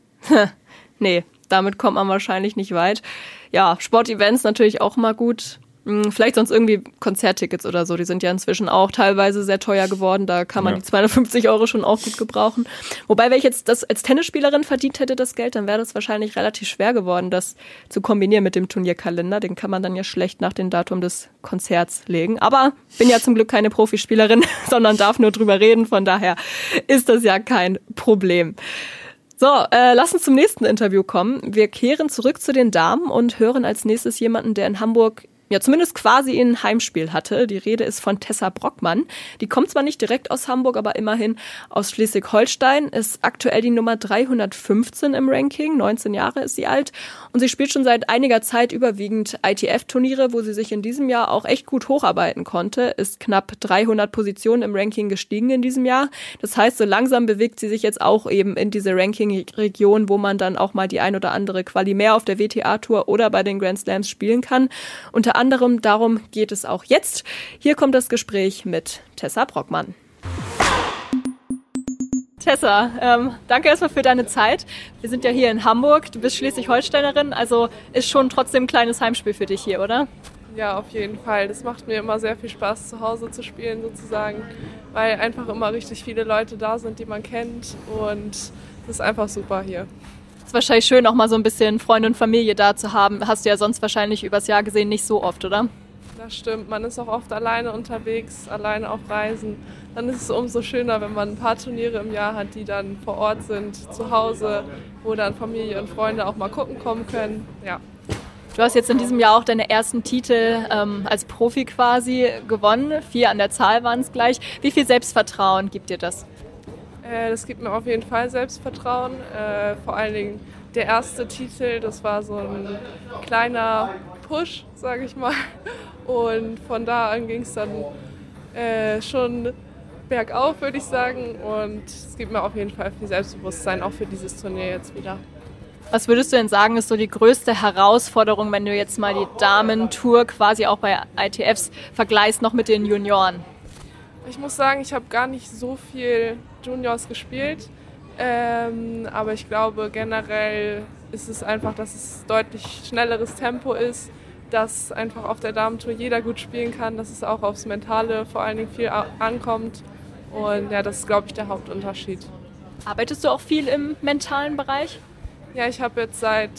Nee, damit kommt man wahrscheinlich nicht weit. Ja, Sportevents natürlich auch mal gut. Vielleicht sonst irgendwie Konzerttickets oder so. Die sind ja inzwischen auch teilweise sehr teuer geworden. Da kann man ja die zweihundertfünfzig Euro schon auch gut gebrauchen. Wobei, wenn ich jetzt das als Tennisspielerin verdient hätte, das Geld, dann wäre das wahrscheinlich relativ schwer geworden, das zu kombinieren mit dem Turnierkalender. Den kann man dann ja schlecht nach dem Datum des Konzerts legen. Aber bin ja zum Glück keine Profispielerin, sondern darf nur drüber reden. Von daher ist das ja kein Problem. So, äh, lass uns zum nächsten Interview kommen. Wir kehren zurück zu den Damen und hören als nächstes jemanden, der in Hamburg ja zumindest quasi ein Heimspiel hatte. Die Rede ist von Tessa Brockmann. Die kommt zwar nicht direkt aus Hamburg, aber immerhin aus Schleswig-Holstein, ist aktuell die Nummer dreihundertfünfzehn im Ranking, neunzehn Jahre ist sie alt und sie spielt schon seit einiger Zeit überwiegend I T F-Turniere, wo sie sich in diesem Jahr auch echt gut hocharbeiten konnte, ist knapp dreihundert Positionen im Ranking gestiegen in diesem Jahr. Das heißt, so langsam bewegt sie sich jetzt auch eben in diese Ranking-Region, wo man dann auch mal die ein oder andere Quali mehr auf der W T A-Tour oder bei den Grand Slams spielen kann. Unter anderem darum geht es auch jetzt. Hier kommt das Gespräch mit Tessa Brockmann. Tessa, ähm, danke erstmal für deine Zeit. Wir sind ja hier in Hamburg. Du bist Schleswig-Holsteinerin, also ist schon trotzdem ein kleines Heimspiel für dich hier, oder? Ja, auf jeden Fall. Das macht mir immer sehr viel Spaß, zu Hause zu spielen sozusagen, weil einfach immer richtig viele Leute da sind, die man kennt und es ist einfach super hier. Ist wahrscheinlich schön, auch mal so ein bisschen Freunde und Familie da zu haben. Hast du ja sonst wahrscheinlich übers Jahr gesehen nicht so oft, oder? Das stimmt. Man ist auch oft alleine unterwegs, alleine auf Reisen. Dann ist es umso schöner, wenn man ein paar Turniere im Jahr hat, die dann vor Ort sind, zu Hause, wo dann Familie und Freunde auch mal gucken kommen können. Ja. Du hast jetzt in diesem Jahr auch deine ersten Titel ähm, als Profi quasi gewonnen. Vier an der Zahl waren es gleich. Wie viel Selbstvertrauen gibt dir das? Das gibt mir auf jeden Fall Selbstvertrauen. Äh, vor allen Dingen der erste Titel, das war so ein kleiner Push, sage ich mal. Und von da an ging es dann äh, schon bergauf, würde ich sagen. Und es gibt mir auf jeden Fall viel Selbstbewusstsein, auch für dieses Turnier jetzt wieder. Was würdest du denn sagen, ist so die größte Herausforderung, wenn du jetzt mal die Damen-Tour quasi auch bei I T Fs vergleichst, noch mit den Junioren? Ich muss sagen, ich habe gar nicht so viel Juniors gespielt, ähm, aber ich glaube generell ist es einfach, dass es deutlich schnelleres Tempo ist, dass einfach auf der Damentour jeder gut spielen kann, dass es auch aufs Mentale vor allen Dingen viel ankommt und ja, das ist, glaube ich, der Hauptunterschied. Arbeitest du auch viel im mentalen Bereich? Ja, ich habe jetzt seit,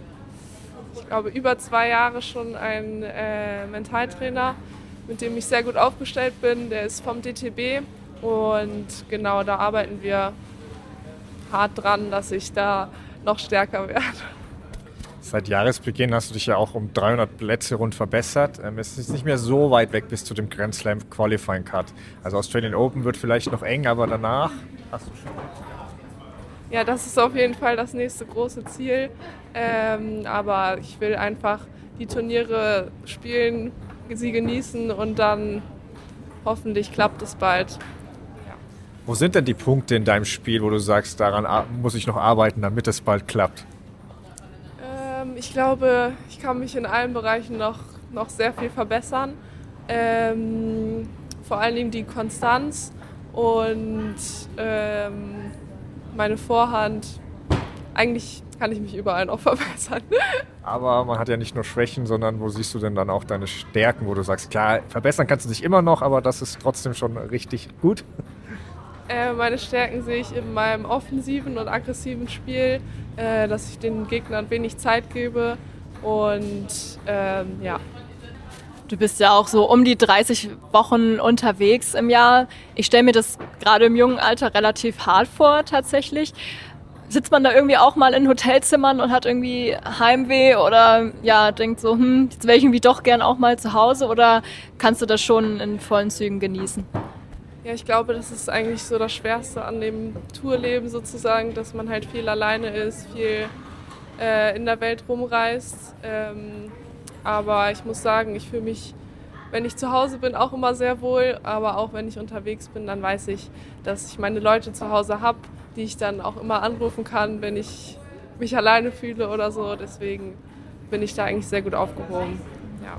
ich glaube, über zwei Jahren schon einen äh, Mentaltrainer, mit dem ich sehr gut aufgestellt bin. Der ist vom D T B und genau da arbeiten wir hart dran, dass ich da noch stärker werde. Seit Jahresbeginn hast du dich ja auch um dreihundert Plätze rund verbessert. Ähm, es ist nicht mehr so weit weg bis zu dem Grand Slam Qualifying Cut. Also Australian Open wird vielleicht noch eng, aber danach hast du schon... Ja, das ist auf jeden Fall das nächste große Ziel. Ähm, aber ich will einfach die Turniere spielen, sie genießen und dann hoffentlich klappt es bald. Wo sind denn die Punkte in deinem Spiel, wo du sagst, daran muss ich noch arbeiten, damit es bald klappt? Ähm, ich glaube, ich kann mich in allen Bereichen noch, noch sehr viel verbessern. Ähm, vor allen Dingen die Konstanz und ähm, meine Vorhand. Eigentlich kann ich mich überall noch verbessern. Aber man hat ja nicht nur Schwächen, sondern wo siehst du denn dann auch deine Stärken, wo du sagst, klar, verbessern kannst du dich immer noch, aber das ist trotzdem schon richtig gut? Äh, meine Stärken sehe ich in meinem offensiven und aggressiven Spiel, äh, dass ich den Gegnern wenig Zeit gebe und ähm, ja. Du bist ja auch so um die dreißig Wochen unterwegs im Jahr. Ich stelle mir das gerade im jungen Alter relativ hart vor tatsächlich. Sitzt man da irgendwie auch mal in Hotelzimmern und hat irgendwie Heimweh oder ja, denkt so, hm, jetzt wäre ich irgendwie doch gern auch mal zu Hause, oder kannst du das schon in vollen Zügen genießen? Ja, ich glaube, das ist eigentlich so das Schwerste an dem Tourleben sozusagen, dass man halt viel alleine ist, viel äh, in der Welt rumreist. Ähm, aber ich muss sagen, ich fühle mich, wenn ich zu Hause bin, auch immer sehr wohl. Aber auch wenn ich unterwegs bin, dann weiß ich, dass ich meine Leute zu Hause habe, die ich dann auch immer anrufen kann, wenn ich mich alleine fühle oder so. Deswegen bin ich da eigentlich sehr gut aufgehoben. Ja.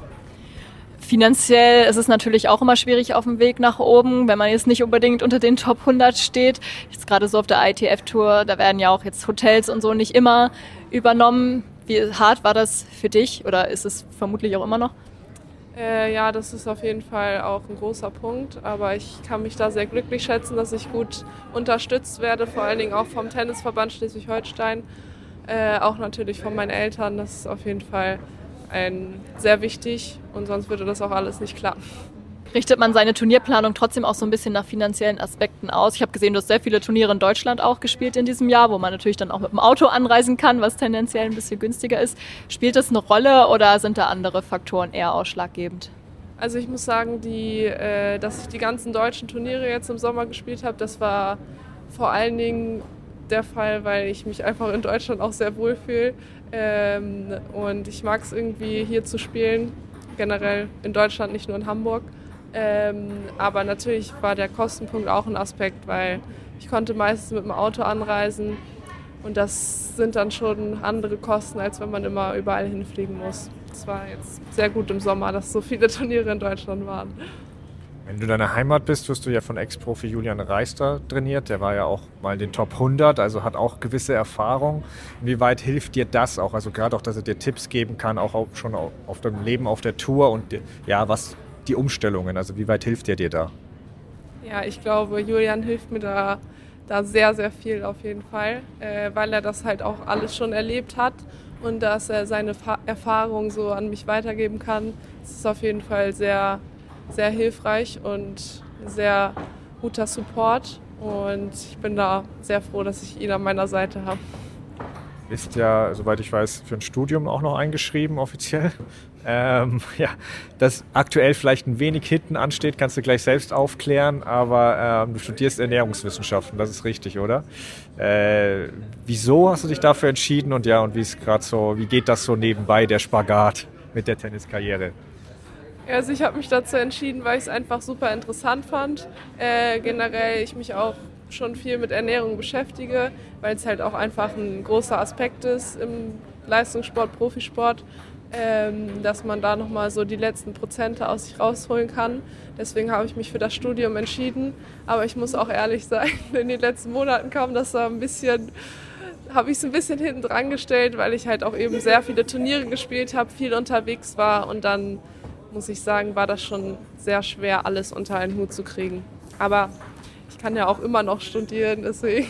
Finanziell ist es natürlich auch immer schwierig auf dem Weg nach oben, wenn man jetzt nicht unbedingt unter den Top hundert steht. Jetzt gerade so auf der I T F-Tour, da werden ja auch jetzt Hotels und so nicht immer übernommen. Wie hart war das für dich, oder ist es vermutlich auch immer noch? Äh, ja, das ist auf jeden Fall auch ein großer Punkt, aber ich kann mich da sehr glücklich schätzen, dass ich gut unterstützt werde, vor allen Dingen auch vom Tennisverband Schleswig-Holstein, äh, auch natürlich von meinen Eltern. Das ist auf jeden Fall ein, sehr wichtig, und sonst würde das auch alles nicht klappen. Richtet man seine Turnierplanung trotzdem auch so ein bisschen nach finanziellen Aspekten aus? Ich habe gesehen, du hast sehr viele Turniere in Deutschland auch gespielt in diesem Jahr, wo man natürlich dann auch mit dem Auto anreisen kann, was tendenziell ein bisschen günstiger ist. Spielt das eine Rolle, oder sind da andere Faktoren eher ausschlaggebend? Also ich muss sagen, die, äh, dass ich die ganzen deutschen Turniere jetzt im Sommer gespielt habe, das war vor allen Dingen der Fall, weil ich mich einfach in Deutschland auch sehr wohl fühle. Ähm, und ich mag es irgendwie hier zu spielen, generell in Deutschland, nicht nur in Hamburg. Ähm, aber natürlich war der Kostenpunkt auch ein Aspekt, weil ich konnte meistens mit dem Auto anreisen, und das sind dann schon andere Kosten, als wenn man immer überall hinfliegen muss. Es war jetzt sehr gut im Sommer, dass so viele Turniere in Deutschland waren. Wenn du in deiner Heimat bist, wirst du ja von Ex-Profi Julian Reister trainiert. Der war ja auch mal in den Top hundert, also hat auch gewisse Erfahrung. Inwieweit hilft dir das auch? Also gerade auch, dass er dir Tipps geben kann, auch auf, schon auf dem Leben auf der Tour und ja, was die Umstellungen, also wie weit hilft er dir da? Ja, ich glaube, Julian hilft mir da, da sehr, sehr viel auf jeden Fall, äh, weil er das halt auch alles schon erlebt hat und dass er seine Fa- Erfahrung so an mich weitergeben kann. Das ist auf jeden Fall sehr, sehr hilfreich und sehr guter Support, und ich bin da sehr froh, dass ich ihn an meiner Seite habe. Ist ja, soweit ich weiß, für ein Studium auch noch eingeschrieben offiziell. Ähm, ja, dass aktuell vielleicht ein wenig hinten ansteht, kannst du gleich selbst aufklären, aber ähm, du studierst Ernährungswissenschaften, das ist richtig, oder? Äh, wieso hast du dich dafür entschieden, und ja, und wie ist gerade so, wie geht das so nebenbei, der Spagat mit der Tenniskarriere? Also ich habe mich dazu entschieden, weil ich es einfach super interessant fand. Äh, generell ich mich auch schon viel mit Ernährung beschäftige, weil es halt auch einfach ein großer Aspekt ist im Leistungssport, Profisport, ähm, dass man da nochmal so die letzten Prozente aus sich rausholen kann. Deswegen habe ich mich für das Studium entschieden. Aber ich muss auch ehrlich sein, in den letzten Monaten kam das da ein bisschen, habe ich es ein bisschen hinten dran gestellt, weil ich halt auch eben sehr viele Turniere gespielt habe, viel unterwegs war, und dann muss ich sagen, war das schon sehr schwer, alles unter einen Hut zu kriegen. Aber ich kann ja auch immer noch studieren, deswegen,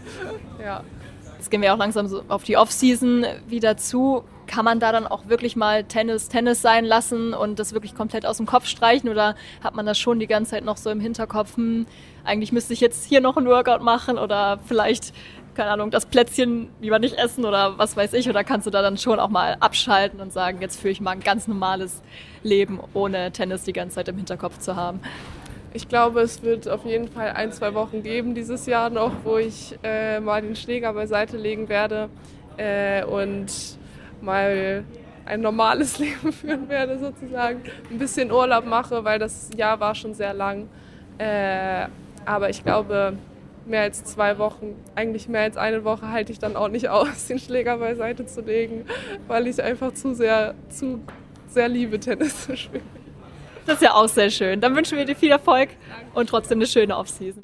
ja. Jetzt gehen wir auch langsam so auf die Off-Season wieder zu. Kann man da dann auch wirklich mal Tennis Tennis sein lassen und das wirklich komplett aus dem Kopf streichen, oder hat man das schon die ganze Zeit noch so im Hinterkopf, hm, eigentlich müsste ich jetzt hier noch ein Workout machen oder vielleicht, keine Ahnung, das Plätzchen lieber nicht essen oder was weiß ich, oder kannst du da dann schon auch mal abschalten und sagen, jetzt führe ich mal ein ganz normales Leben, ohne Tennis die ganze Zeit im Hinterkopf zu haben? Ich glaube, es wird auf jeden Fall ein, zwei Wochen geben dieses Jahr noch, wo ich äh, mal den Schläger beiseite legen werde äh, und mal ein normales Leben führen werde sozusagen. Ein bisschen Urlaub mache, weil das Jahr war schon sehr lang. Äh, aber ich glaube, mehr als zwei Wochen, eigentlich mehr als eine Woche halte ich dann auch nicht aus, den Schläger beiseite zu legen, weil ich einfach zu sehr, zu sehr liebe, Tennis zu spielen. Das ist ja auch sehr schön. Dann wünschen wir dir viel Erfolg und trotzdem eine schöne Offseason.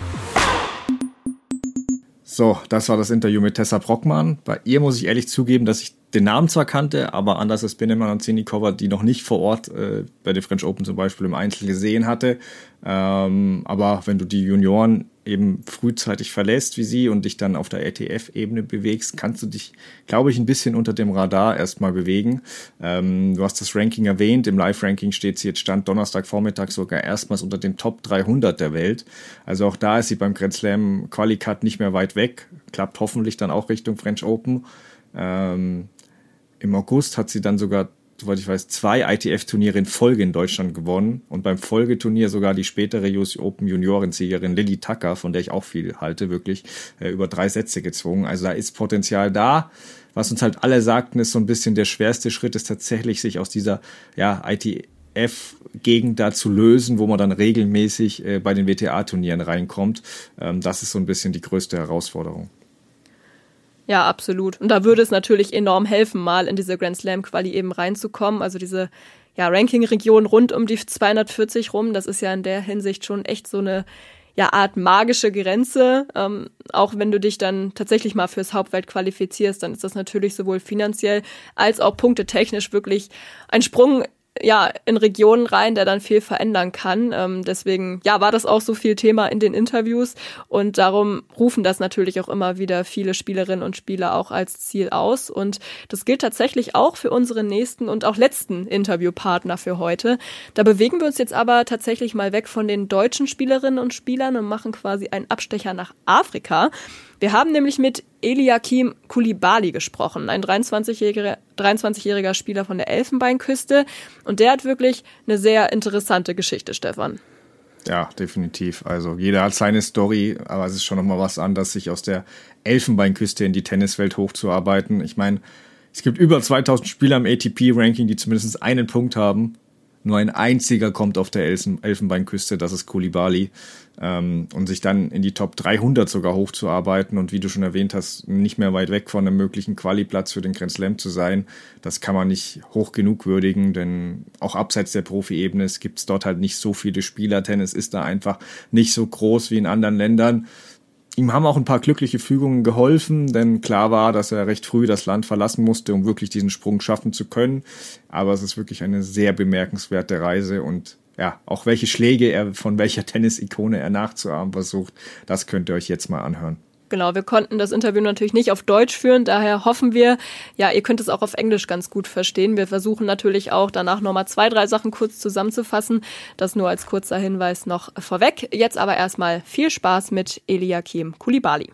So, das war das Interview mit Tessa Brockmann. Bei ihr muss ich ehrlich zugeben, dass ich den Namen zwar kannte, aber anders als Benemann und Zinikova, die noch nicht vor Ort äh, bei den French Open zum Beispiel im Einzel gesehen hatte. Ähm, aber wenn du die Junioren eben frühzeitig verlässt wie sie und dich dann auf der A T F-Ebene bewegst, kannst du dich, glaube ich, ein bisschen unter dem Radar erstmal bewegen. Ähm, du hast das Ranking erwähnt. Im Live-Ranking steht sie jetzt Stand Donnerstagvormittag sogar erstmals unter den Top dreihundert der Welt. Also auch da ist sie beim Grand Slam Qualicut nicht mehr weit weg. Klappt hoffentlich dann auch Richtung French Open. Ähm, Im August hat sie dann sogar, soweit ich weiß, zwei I T F-Turniere in Folge in Deutschland gewonnen und beim Folgeturnier sogar die spätere U S Open Juniorensiegerin Lily Tucker, von der ich auch viel halte, wirklich äh, über drei Sätze gezwungen. Also da ist Potenzial da. Was uns halt alle sagten, ist so ein bisschen der schwerste Schritt, ist tatsächlich, sich aus dieser ja, I T F-Gegend da zu lösen, wo man dann regelmäßig äh, bei den W T A-Turnieren reinkommt. Ähm, das ist so ein bisschen die größte Herausforderung. Ja, absolut. Und da würde es natürlich enorm helfen, mal in diese Grand Slam Quali eben reinzukommen. Also diese ja, Ranking-Region rund um die zweihundertvierzig rum, das ist ja in der Hinsicht schon echt so eine ja, Art magische Grenze. Ähm, auch wenn du dich dann tatsächlich mal fürs Hauptfeld qualifizierst, dann ist das natürlich sowohl finanziell als auch punktetechnisch wirklich ein Sprung ja, in Regionen rein, der dann viel verändern kann. Ähm, deswegen, ja, war das auch so viel Thema in den Interviews und darum rufen das natürlich auch immer wieder viele Spielerinnen und Spieler auch als Ziel aus und das gilt tatsächlich auch für unseren nächsten und auch letzten Interviewpartner für heute. Da bewegen wir uns jetzt aber tatsächlich mal weg von den deutschen Spielerinnen und Spielern und machen quasi einen Abstecher nach Afrika. Wir haben nämlich mit Eliakim Koulibaly gesprochen, ein dreiundzwanzigjähriger, dreiundzwanzigjähriger Spieler von der Elfenbeinküste. Und der hat wirklich eine sehr interessante Geschichte, Stefan. Ja, definitiv. Also jeder hat seine Story, aber es ist schon nochmal was anderes, sich aus der Elfenbeinküste in die Tenniswelt hochzuarbeiten. Ich meine, es gibt über zweitausend Spieler im A T P-Ranking, die zumindest einen Punkt haben. Nur ein einziger kommt auf der Elfenbeinküste, das ist Koulibaly. Ähm, und sich dann in die Top dreihundert sogar hochzuarbeiten und wie du schon erwähnt hast, nicht mehr weit weg von einem möglichen Quali-Platz für den Grand Slam zu sein, das kann man nicht hoch genug würdigen, denn auch abseits der Profi-Ebene gibt es dort halt nicht so viele Spieler. Tennis ist da einfach nicht so groß wie in anderen Ländern. Ihm haben auch ein paar glückliche Fügungen geholfen, denn klar war, dass er recht früh das Land verlassen musste, um wirklich diesen Sprung schaffen zu können. Aber es ist wirklich eine sehr bemerkenswerte Reise und ja, auch welche Schläge er von welcher Tennis-Ikone er nachzuahmen versucht, das könnt ihr euch jetzt mal anhören. Genau, wir konnten das Interview natürlich nicht auf Deutsch führen, daher hoffen wir, ja, ihr könnt es auch auf Englisch ganz gut verstehen. Wir versuchen natürlich auch danach nochmal zwei, drei Sachen kurz zusammenzufassen. Das nur als kurzer Hinweis noch vorweg. Jetzt aber erstmal viel Spaß mit Eliakim Koulibaly.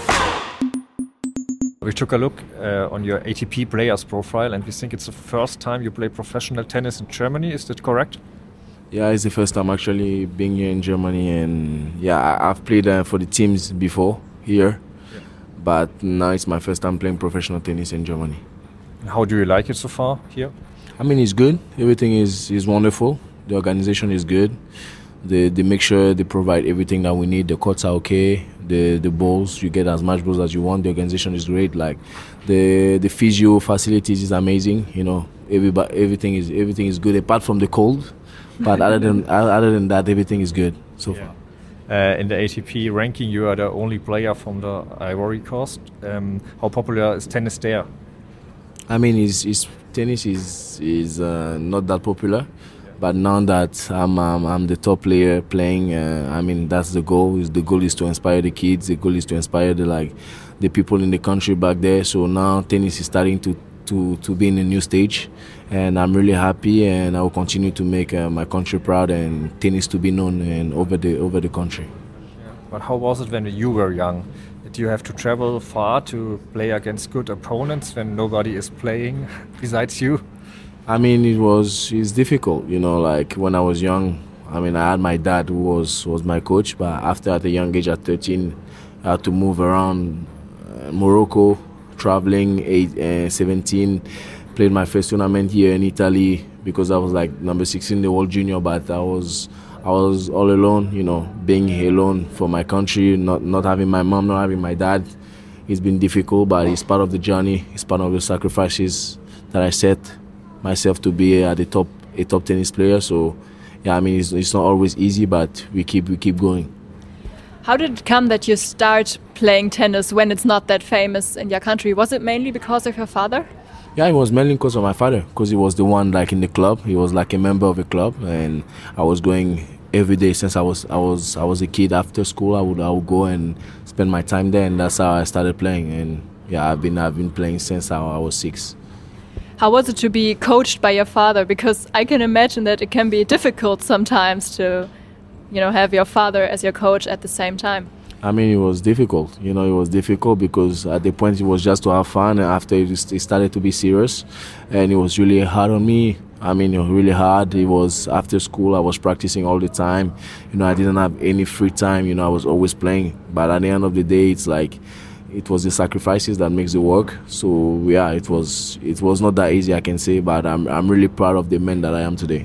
We took a look uh, on your A T P players profile and we think it's the first time you play professional tennis in Germany. Is that correct? Yeah, it's the first time actually being here in Germany, and yeah, I've played uh, for the teams before here, yeah. But now it's my first time playing professional tennis in Germany. And how do you like it so far here? I mean, it's good. Everything is, is wonderful. The organization is good. They they make sure they provide everything that we need. The courts are okay. The the balls, you get as much balls as you want. The organization is great. Like the the physio facilities is amazing. You know, everybody everything is everything is good apart from the cold. But other than other than that, everything is good so yeah. far. Uh, in the A T P ranking, you are the only player from the Ivory Coast. Um, how popular is tennis there? I mean, it's, it's, tennis is is uh, not that popular, but now that I'm um, I'm the top player playing, uh, I mean that's the goal. Is the goal is to inspire the kids. The goal is to inspire the like the people in the country back there. So now tennis is starting to. To, to be in a new stage, and I'm really happy, and I will continue to make uh, my country proud and tennis to be known and over the over the country. Yeah. But how was it when you were young? Did you have to travel far to play against good opponents when nobody is playing besides you? I mean, it was it's difficult, you know. Like when I was young, I mean, I had my dad who was was my coach, but after at a young age, at thirteen, I had to move around uh, Morocco. Traveling eight, uh, seventeen, played my first tournament here in Italy because I was like number sixteen in the world junior, but I was I was all alone, you know, being alone for my country, not not having my mom, not having my dad. It's been difficult, but it's part of the journey. It's part of the sacrifices that I set myself to be at the top, a top tennis player. So, yeah, I mean, it's, it's not always easy, but we keep we keep going. How did it come that you start playing tennis when it's not that famous in your country? Was it mainly because of your father? Yeah, it was mainly because of my father, because he was the one like in the club. He was like a member of a club, and I was going every day since I was I was I was a kid. After school, I would I would go and spend my time there, and that's how I started playing. And yeah, I've been I've been playing since I, I was six. How was it to be coached by your father? Because I can imagine that it can be difficult sometimes to, you know, have your father as your coach at the same time. I mean, it was difficult. You know, it was difficult because at the point it was just to have fun, and after it started to be serious, and it was really hard on me. I mean, it was really hard. It was after school, I was practicing all the time. You know, I didn't have any free time. You know, I was always playing. But at the end of the day, it's like, it was the sacrifices that makes the work. So yeah, it was it was not that easy, I can say. But I'm I'm really proud of the man that I am today.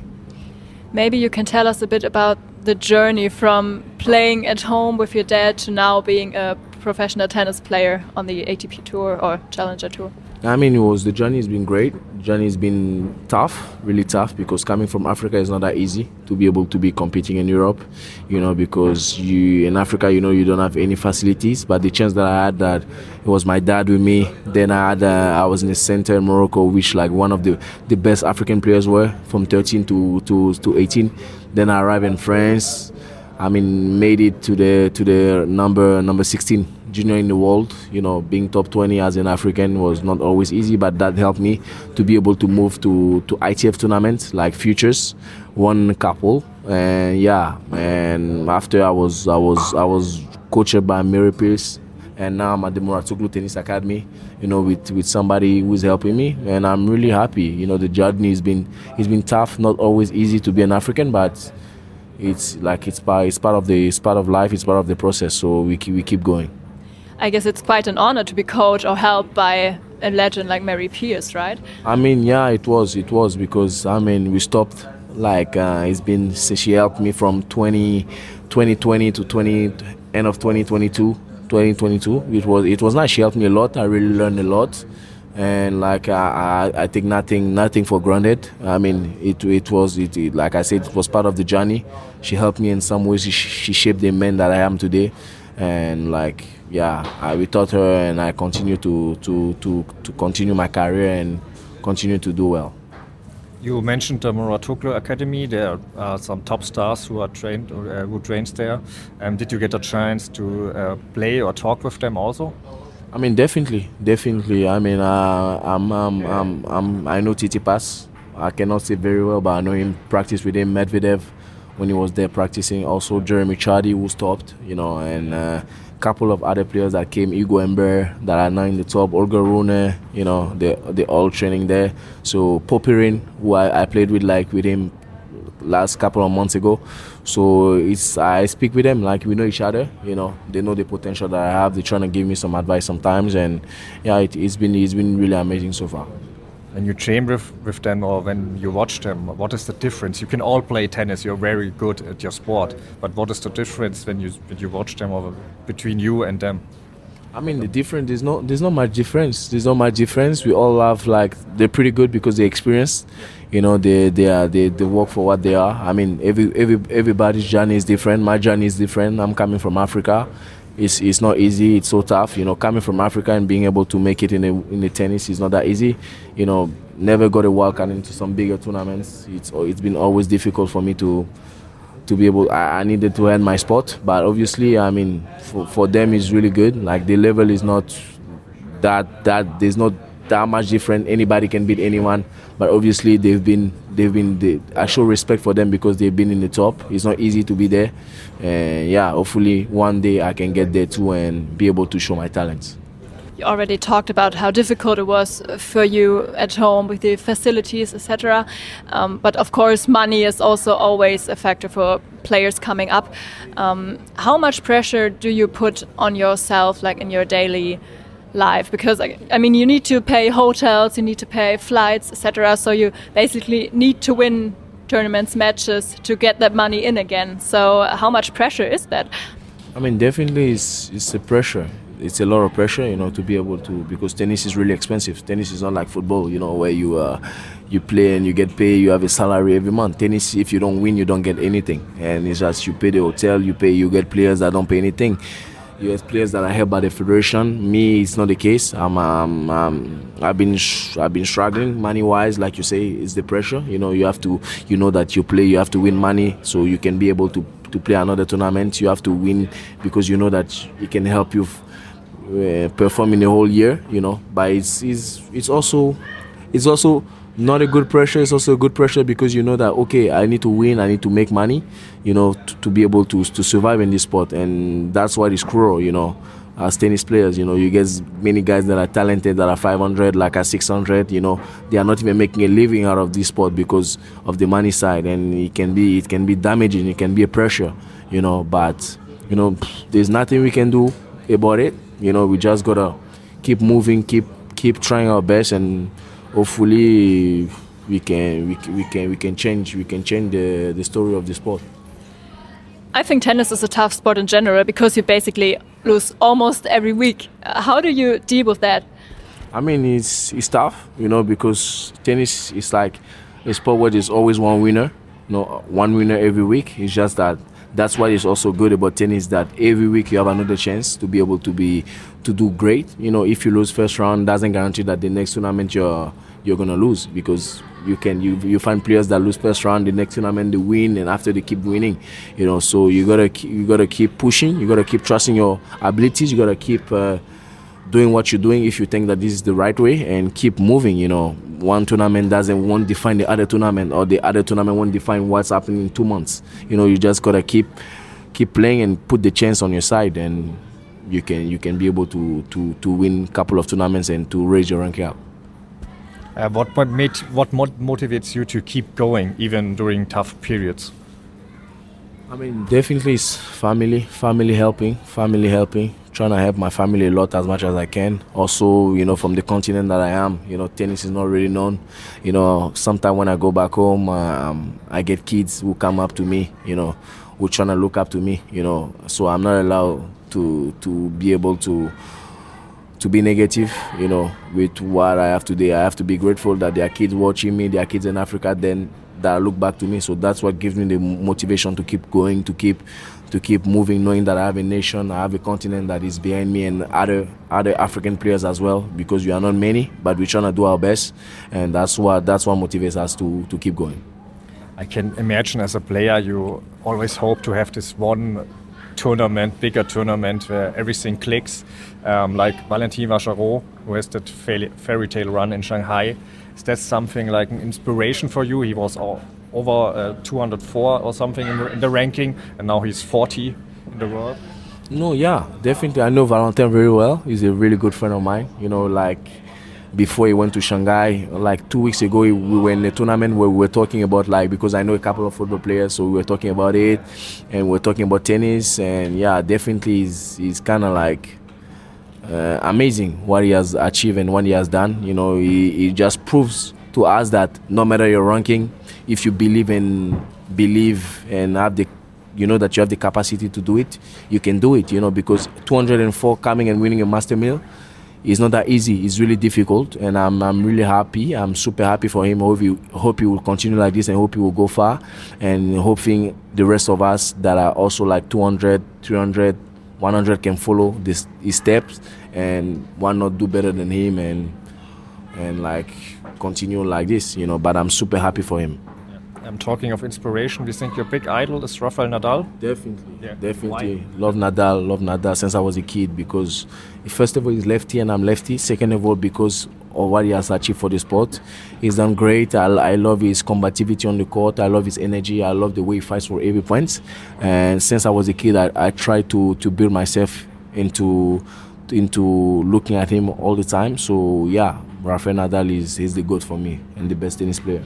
Maybe you can tell us a bit about the journey from playing at home with your dad to now being a professional tennis player on the A T P Tour or Challenger Tour. I mean, it was the journey has been great. The journey has been tough, really tough, because coming from Africa is not that easy to be able to be competing in Europe, you know, because you in Africa, you know, you don't have any facilities. But the chance that I had, that it was my dad with me. Then I had, uh, I was in the center in Morocco, which like one of the, the best African players were from thirteen to, to, to eighteen. Then I arrived in France. I mean, made it to the to the number number sixteen junior in the world. You know, being top twenty as an African was not always easy, but that helped me to be able to move to, to I T F tournaments like Futures, won couple, and yeah. And after I was I was I was coached by Mary Pierce, and now I'm at the Mouratoglou Tennis Academy. You know, with, with somebody who's helping me, and I'm really happy. You know, the journey has been it's been tough, not always easy to be an African, but it's like it's part it's part of the it's part of life, it's part of the process. So we keep, we keep going. I guess it's quite an honor to be coached or helped by a legend like Mary Pierce, right? I mean, yeah, it was it was because I mean we stopped like uh, it's been she helped me from twenty twenty to twenty end of twenty twenty-two. twenty twenty-two. It was it was nice. She helped me a lot. I really learned a lot, and like I I, I take nothing nothing for granted. I mean it it was it, it like I said, it was part of the journey. She helped me in some ways. She, she shaped the man that I am today, and like yeah, I we taught her, and I continue to to to to continue my career and continue to do well. You mentioned the Mouratoglou Academy. There are some top stars who are trained, uh, who trains there. Um, did you get a chance to uh, play or talk with them also? I mean, definitely, definitely. I mean, uh, I'm, um, I'm, I'm, I know Tsitsipas. I cannot say very well, but I know him. Practice with him, Medvedev, when he was there practicing. Also, Jeremy Chardy, who stopped, you know, and a uh, couple of other players that came, Hugo Humbert, that are now in the top, Olga Rune, you know, they they all training there. So Popyrin, who I, I played with like with him last couple of months ago. So it's I speak with them like we know each other, you know. They know the potential that I have. They're trying to give me some advice sometimes, and yeah, it, it's been it's been really amazing so far. When you train with, with them or when you watch them, what is the difference? You can all play tennis, you're very good at your sport, but what is the difference when you when you watch them or between you and them? I mean, the difference, there's not, there's not much difference. There's not much difference. We all have, like, they're pretty good because they're experienced. You know, they they are they, they work for what they are. I mean, every every everybody's journey is different. My journey is different. I'm coming from Africa. It's it's not easy. It's so tough. You know, coming from Africa and being able to make it in the in the tennis is not that easy. You know, never got a wild card into some bigger tournaments. It's it's been always difficult for me to to be able. I, I needed to earn my spot, but obviously, I mean, for for them it's really good. Like the level is not that that there's not that much different. Anybody can beat anyone, but obviously they've been they've been. They, I show respect for them because they've been in the top. It's not easy to be there, and yeah, hopefully one day I can get there too and be able to show my talents. You already talked about how difficult it was for you at home with the facilities, et cetera. Um, but of course, money is also always a factor for players coming up. Um, how much pressure do you put on yourself, like in your daily life? Because I mean, you need to pay hotels, you need to pay flights, et cetera. So you basically need to win tournaments, matches to get that money in again. So how much pressure is that? I mean, definitely it's it's a pressure. It's a lot of pressure, you know, to be able to, because tennis is really expensive. Tennis is not like football, you know, where you uh, you play and you get paid, you have a salary every month. Tennis, if you don't win, you don't get anything. And it's just you pay the hotel, you pay, you get players that don't pay anything. You have players that are held by the federation. Me, it's not the case. I'm, um, um, I've been, sh- I've been struggling money-wise, like you say. It's the pressure. You know, you have to, you know that you play, you have to win money, so you can be able to to play another tournament. You have to win because you know that it can help you uh, perform in the whole year. You know, but it's, it's it's also it's also not a good pressure. It's also a good pressure because you know that, okay, I need to win, I need to make money, you know, to, to be able to to survive in this sport. And that's why it's cruel, you know, as tennis players. You know, you get many guys that are talented that are five hundred, like at six hundred, you know, they are not even making a living out of this sport because of the money side. And it can be it can be damaging, it can be a pressure, you know, but, you know, there's nothing we can do about it. You know, we just gotta keep moving, keep keep trying our best, and hopefully we can we, we can we can change we can change the, the story of the sport. I think tennis is a tough sport in general because you basically lose almost every week. Uh, how do you deal with that? I mean, it's it's tough, you know, because tennis is like a sport where there's always one winner, you know, one winner every week. It's just that that's what is also good about tennis, that every week you have another chance to be able to be to do great. You know, if you lose first round, doesn't guarantee that the next tournament you're you're gonna lose, because you can you you find players that lose first round, the next tournament they win, and after they keep winning. You know, so you gotta you gotta keep pushing, you gotta keep trusting your abilities, you gotta keep uh, doing what you're doing if you think that this is the right way, and keep moving. You know, one tournament doesn't won't define the other tournament, or the other tournament won't define what's happening in two months. You know, you just gotta keep keep playing and put the chance on your side, and you can you can be able to to to win a couple of tournaments and to raise your ranking up. Uh, what what, made, what motivates you to keep going even during tough periods? I mean, definitely it's family, family helping, family helping, trying to help my family a lot as much as I can. Also, you know, from the continent that I am, you know, tennis is not really known. You know, sometimes when I go back home, um, I get kids who come up to me, you know, who trying to look up to me, you know. So I'm not allowed to to be able to to be negative, you know, with what I have today. I have to be grateful that there are kids watching me, there are kids in Africa then that look back to me. So that's what gives me the motivation to keep going, to keep to keep moving, knowing that I have a nation, I have a continent that is behind me, and other other African players as well, because we are not many, but we're trying to do our best, and that's what that's what motivates us to to keep going. I can imagine as a player you always hope to have this one tournament, bigger tournament where everything clicks, um, like Valentin Vachereau, who has that fairy tale run in Shanghai. Is that something like an inspiration for you? He was all, over uh, two hundred four or something in the, in the ranking, and now he's forty in the world. No, yeah, definitely. I know Valentin very well. He's a really good friend of mine. You know, like before he went to Shanghai, like two weeks ago, we were in a tournament where we were talking about, like, because I know a couple of football players, so we were talking about it, and we were talking about tennis, and yeah, definitely he's, he's kind of like uh, amazing what he has achieved and what he has done. You know, he, he just proves to us that no matter your ranking, if you believe and believe and have the, you know, that you have the capacity to do it, you can do it, you know, because two hundred four coming and winning a Master Mill, it's not that easy. It's really difficult, and I'm I'm really happy. I'm super happy for him. Hope he hope he will continue like this, and hope he will go far. And hoping the rest of us that are also like two hundred, three hundred, one hundred can follow this his steps, and why not do better than him, and and like continue like this, you know. But I'm super happy for him. I'm talking of inspiration. Do you think your big idol is Rafael Nadal? Definitely, yeah. definitely. Why? Love Nadal, love Nadal since I was a kid, because first of all, he's lefty and I'm lefty. Second of all, because of what he has achieved for the sport. He's done great. I, I love his combativity on the court. I love his energy. I love the way he fights for every point. And since I was a kid, I, I tried to, to build myself into into looking at him all the time. So yeah, Rafael Nadal is he's the GOAT for me and the best tennis player.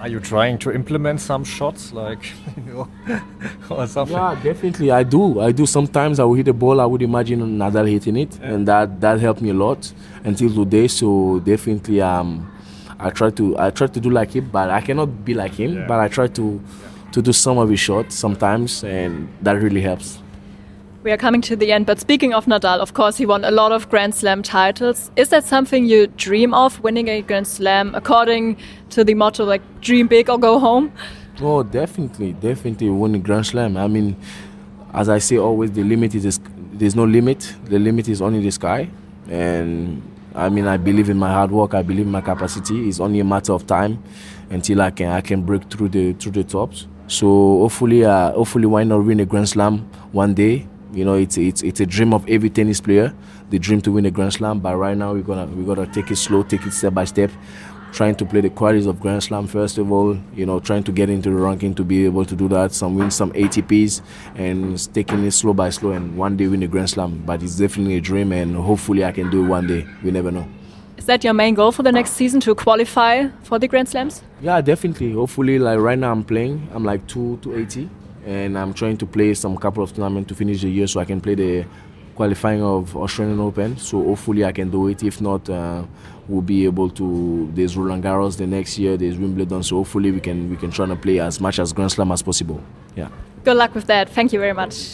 Are you trying to implement some shots, like, you know, or something? Yeah, definitely. I do. I do. Sometimes I will hit the ball. I would imagine Nadal hitting it, yeah. and that that helped me a lot until today. So definitely, um, I try to I try to do like him, but I cannot be like him. Yeah. But I try to yeah. to do some of his shots sometimes, and that really helps. We are coming to the end, but speaking of Nadal, of course, he won a lot of Grand Slam titles. Is that something you dream of, winning a Grand Slam, according to the motto, like, dream big or go home? Oh, definitely, definitely win a Grand Slam. I mean, as I say always, the limit is, there's no limit. The limit is only the sky. And, I mean, I believe in my hard work. I believe in my capacity. It's only a matter of time until I can I can break through the through the tops. So, hopefully, uh, hopefully, why not win a Grand Slam one day? You know, it's it's it's a dream of every tennis player, the dream to win a Grand Slam. But right now, we're gonna we're gonna take it slow, take it step by step, trying to play the qualities of Grand Slam first of all. You know, trying to get into the ranking to be able to do that. Some win some A T Ps and taking it slow by slow, and one day win a Grand Slam. But it's definitely a dream, and hopefully, I can do it one day. We never know. Is that your main goal for the next season, to qualify for the Grand Slams? Yeah, definitely. Hopefully, like right now, I'm playing. I'm like two to eighty. And I'm trying to play some couple of tournaments to finish the year so I can play the qualifying of Australian Open. So hopefully I can do it. If not, uh, we'll be able to. There's Roland Garros the next year. There's Wimbledon. So hopefully we can we can try to play as much as Grand Slam as possible. Yeah. Good luck with that. Thank you very much.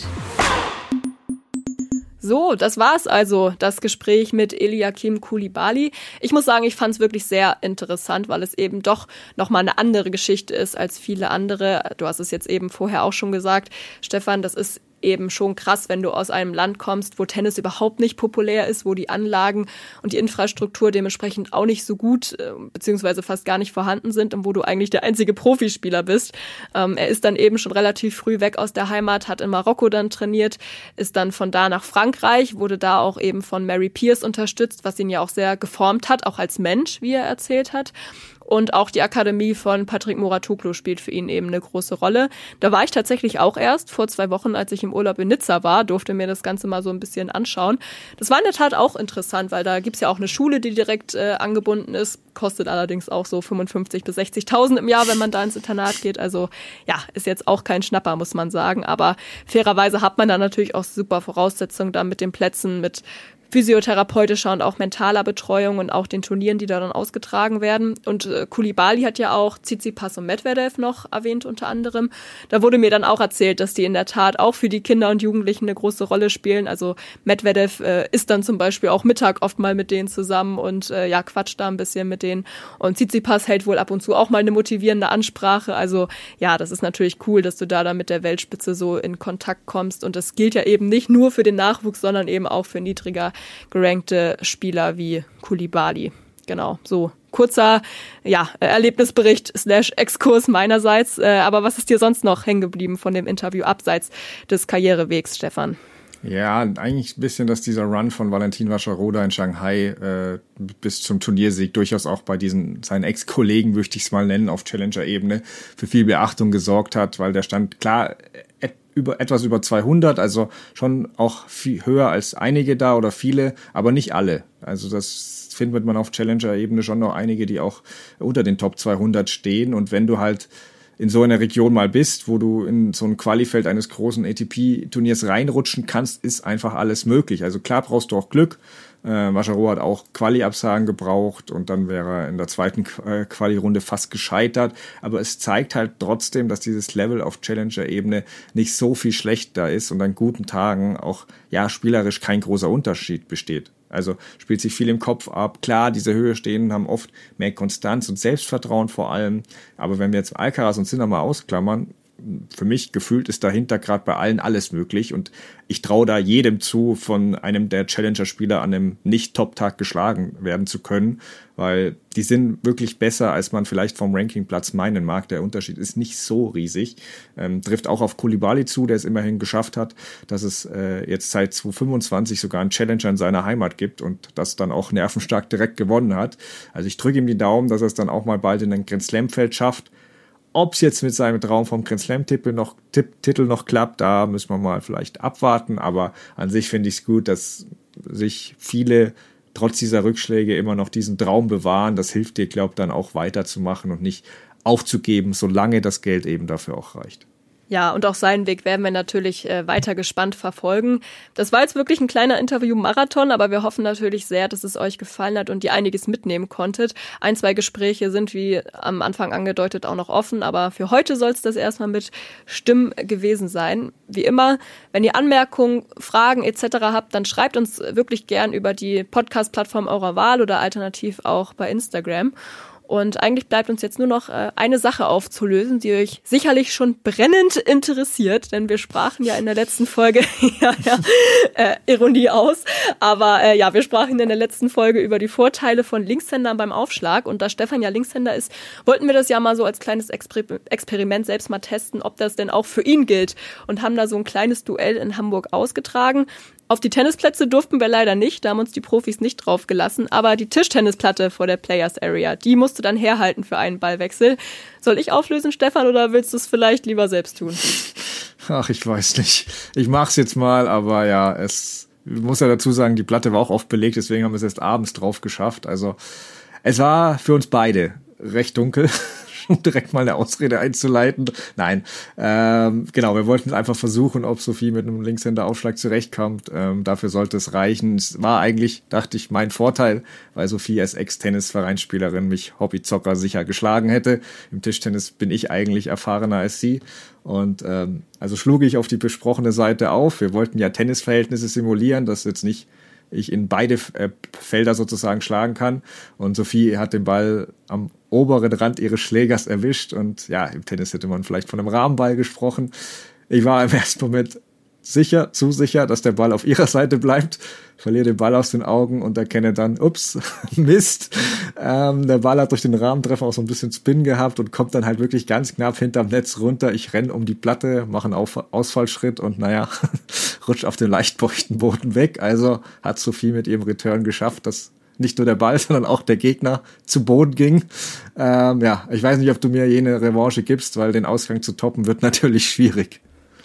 So, das war's also, das Gespräch mit Eliakim Coulibaly. Ich muss sagen, ich fand es wirklich sehr interessant, weil es eben doch nochmal eine andere Geschichte ist als viele andere. Du hast es jetzt eben vorher auch schon gesagt, Stefan, das ist eben schon krass, wenn du aus einem Land kommst, wo Tennis überhaupt nicht populär ist, wo die Anlagen und die Infrastruktur dementsprechend auch nicht so gut beziehungsweise fast gar nicht vorhanden sind und wo du eigentlich der einzige Profispieler bist. Ähm, er ist dann eben schon relativ früh weg aus der Heimat, hat in Marokko dann trainiert, ist dann von da nach Frankreich, wurde da auch eben von Mary Pierce unterstützt, was ihn ja auch sehr geformt hat, auch als Mensch, wie er erzählt hat. Und auch die Akademie von Patrick Mouratoglou spielt für ihn eben eine große Rolle. Da war ich tatsächlich auch erst vor zwei Wochen, als ich im Urlaub in Nizza war, durfte mir das Ganze mal so ein bisschen anschauen. Das war in der Tat auch interessant, weil da gibt's ja auch eine Schule, die direkt äh, angebunden ist. Kostet allerdings auch so fünfundfünfzig bis sechzigtausend im Jahr, wenn man da ins Internat geht. Also ja, ist jetzt auch kein Schnapper, muss man sagen. Aber fairerweise hat man da natürlich auch super Voraussetzungen da mit den Plätzen, mit physiotherapeutischer und auch mentaler Betreuung und auch den Turnieren, die da dann ausgetragen werden. Und äh, Coulibaly hat ja auch Tsitsipas und Medvedev noch erwähnt unter anderem. Da wurde mir dann auch erzählt, dass die in der Tat auch für die Kinder und Jugendlichen eine große Rolle spielen. Also Medvedev äh, ist dann zum Beispiel auch Mittag oft mal mit denen zusammen und äh, ja quatscht da ein bisschen mit denen. Und Tsitsipas hält wohl ab und zu auch mal eine motivierende Ansprache. Also ja, das ist natürlich cool, dass du da dann mit der Weltspitze so in Kontakt kommst. Und das gilt ja eben nicht nur für den Nachwuchs, sondern eben auch für niedriger gerankte Spieler wie Coulibaly. Genau, so kurzer ja, Erlebnisbericht slash Exkurs meinerseits. Äh, aber was ist dir sonst noch hängen geblieben von dem Interview abseits des Karrierewegs, Stefan? Ja, eigentlich ein bisschen, dass dieser Run von Valentin Vacheroda in Shanghai äh, bis zum Turniersieg durchaus auch bei diesen seinen Ex-Kollegen, möchte ich es mal nennen, auf Challenger-Ebene für viel Beachtung gesorgt hat, weil der stand klar et, über, etwas über zweihundert, also schon auch viel höher als einige da oder viele, aber nicht alle. Also das findet man auf Challenger-Ebene schon noch einige, die auch unter den Top zweihundert stehen. Und wenn du halt in so einer Region mal bist, wo du in so ein Qualifeld eines großen A T P-Turniers reinrutschen kannst, ist einfach alles möglich. Also klar brauchst du auch Glück. Äh, Vacheroda hat auch Quali-Absagen gebraucht und dann wäre er in der zweiten Quali-Runde fast gescheitert. Aber es zeigt halt trotzdem, dass dieses Level auf Challenger-Ebene nicht so viel schlechter ist und an guten Tagen auch ja spielerisch kein großer Unterschied besteht. Also spielt sich viel im Kopf ab. Klar, diese Höhe stehen haben oft mehr Konstanz und Selbstvertrauen vor allem. Aber wenn wir jetzt Alcaraz und Sinner mal ausklammern, für mich gefühlt ist dahinter gerade bei allen alles möglich. Und ich traue da jedem zu, von einem der Challenger-Spieler an einem Nicht-Top-Tag geschlagen werden zu können, weil die sind wirklich besser, als man vielleicht vom Rankingplatz meinen mag. Der Unterschied ist nicht so riesig. Ähm, trifft auch auf Coulibaly zu, der es immerhin geschafft hat, dass es äh, jetzt seit zwanzig fünfundzwanzig sogar einen Challenger in seiner Heimat gibt und das dann auch nervenstark direkt gewonnen hat. Also ich drücke ihm die Daumen, dass er es dann auch mal bald in ein Grand Slam-Feld schafft. Ob es jetzt mit seinem Traum vom Grand Slam-Titel noch, Titel noch klappt, da müssen wir mal vielleicht abwarten. Aber an sich finde ich es gut, dass sich viele trotz dieser Rückschläge immer noch diesen Traum bewahren. Das hilft dir, glaube ich, dann auch weiterzumachen und nicht aufzugeben, solange das Geld eben dafür auch reicht. Ja, und auch seinen Weg werden wir natürlich äh, weiter gespannt verfolgen. Das war jetzt wirklich ein kleiner Interview-Marathon, aber wir hoffen natürlich sehr, dass es euch gefallen hat und ihr einiges mitnehmen konntet. Ein, zwei Gespräche sind, wie am Anfang angedeutet, auch noch offen, aber für heute soll es das erstmal mit Stimmen gewesen sein. Wie immer, wenn ihr Anmerkungen, Fragen et cetera habt, dann schreibt uns wirklich gern über die Podcast-Plattform eurer Wahl oder alternativ auch bei Instagram. Und eigentlich bleibt uns jetzt nur noch äh, eine Sache aufzulösen, die euch sicherlich schon brennend interessiert, denn wir sprachen ja in der letzten Folge, ja, ja, äh, Ironie aus, aber äh, ja, wir sprachen in der letzten Folge über die Vorteile von Linkshändern beim Aufschlag, und da Stefan ja Linkshänder ist, wollten wir das ja mal so als kleines Exper- Experiment selbst mal testen, ob das denn auch für ihn gilt, und haben da so ein kleines Duell in Hamburg ausgetragen. Auf die Tennisplätze durften wir leider nicht, da haben uns die Profis nicht drauf gelassen, aber die Tischtennisplatte vor der Players Area, die musst du dann herhalten für einen Ballwechsel. Soll ich auflösen, Stefan, oder willst du es vielleicht lieber selbst tun? Ach, ich weiß nicht. Ich mach's jetzt mal, aber ja, es ich muss ja dazu sagen, die Platte war auch oft belegt, deswegen haben wir es erst abends drauf geschafft. Also es war für uns beide recht dunkel. Um direkt mal eine Ausrede einzuleiten. Nein, ähm, genau, wir wollten einfach versuchen, ob Sophie mit einem Linkshänder-Aufschlag zurechtkommt. Ähm, dafür sollte es reichen. Es war eigentlich, dachte ich, mein Vorteil, weil Sophie als Ex-Tennis-Vereinsspielerin mich Hobbyzocker sicher geschlagen hätte. Im Tischtennis bin ich eigentlich erfahrener als sie. Und ähm, also schlug ich auf die besprochene Seite auf. Wir wollten ja Tennisverhältnisse simulieren, dass jetzt nicht ich in beide äh, Felder sozusagen schlagen kann. Und Sophie hat den Ball am oberen Rand ihres Schlägers erwischt. Und ja, im Tennis hätte man vielleicht von einem Rahmenball gesprochen. Ich war im ersten Moment sicher, zu sicher, dass der Ball auf ihrer Seite bleibt, verliere den Ball aus den Augen und erkenne dann, ups, Mist. Ähm, der Ball hat durch den Rahmentreffer auch so ein bisschen Spin gehabt und kommt dann halt wirklich ganz knapp hinterm Netz runter. Ich renne um die Platte, mache einen Auf- Ausfallschritt und naja, rutscht auf den leicht feuchten Boden weg. Also hat Sophie mit ihrem Return geschafft, dass nicht nur der Ball, sondern auch der Gegner zu Boden ging. Ähm, ja, ich weiß nicht, ob du mir jene Revanche gibst, weil den Ausgang zu toppen wird natürlich schwierig.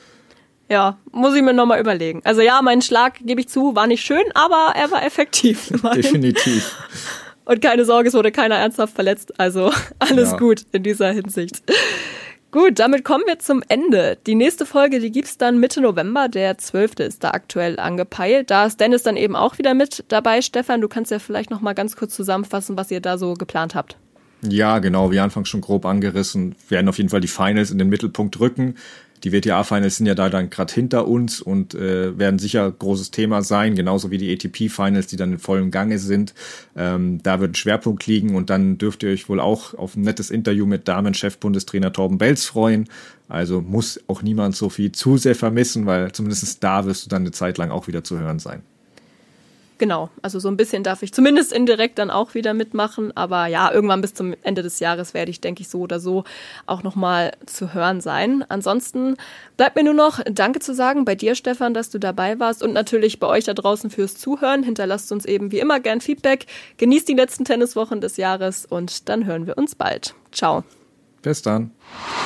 Ja, muss ich mir nochmal überlegen. Also ja, mein Schlag, gebe ich zu, war nicht schön, aber er war effektiv. Definitiv. Und keine Sorge, es wurde keiner ernsthaft verletzt. Also alles ja. gut in dieser Hinsicht. Gut, damit kommen wir zum Ende. Die nächste Folge, die gibt's dann Mitte November, der zwölfte ist da aktuell angepeilt. Da ist Dennis dann eben auch wieder mit dabei. Stefan, du kannst ja vielleicht noch mal ganz kurz zusammenfassen, was ihr da so geplant habt. Ja, genau, wie anfangs schon grob angerissen, werden auf jeden Fall die Finals in den Mittelpunkt rücken. Die W T A-Finals sind ja da dann gerade hinter uns und äh, werden sicher großes Thema sein, genauso wie die A T P-Finals, die dann in vollem Gange sind. Ähm, da wird ein Schwerpunkt liegen und dann dürft ihr euch wohl auch auf ein nettes Interview mit Damenchef-Bundestrainer Torben Belz freuen. Also muss auch niemand Sophie zu sehr vermissen, weil zumindest da wirst du dann eine Zeit lang auch wieder zu hören sein. Genau, also so ein bisschen darf ich zumindest indirekt dann auch wieder mitmachen, aber ja, irgendwann bis zum Ende des Jahres werde ich, denke ich, so oder so auch nochmal zu hören sein. Ansonsten bleibt mir nur noch Danke zu sagen bei dir, Stefan, dass du dabei warst und natürlich bei euch da draußen fürs Zuhören. Hinterlasst uns eben wie immer gern Feedback, genießt die letzten Tenniswochen des Jahres und dann hören wir uns bald. Ciao. Bis dann.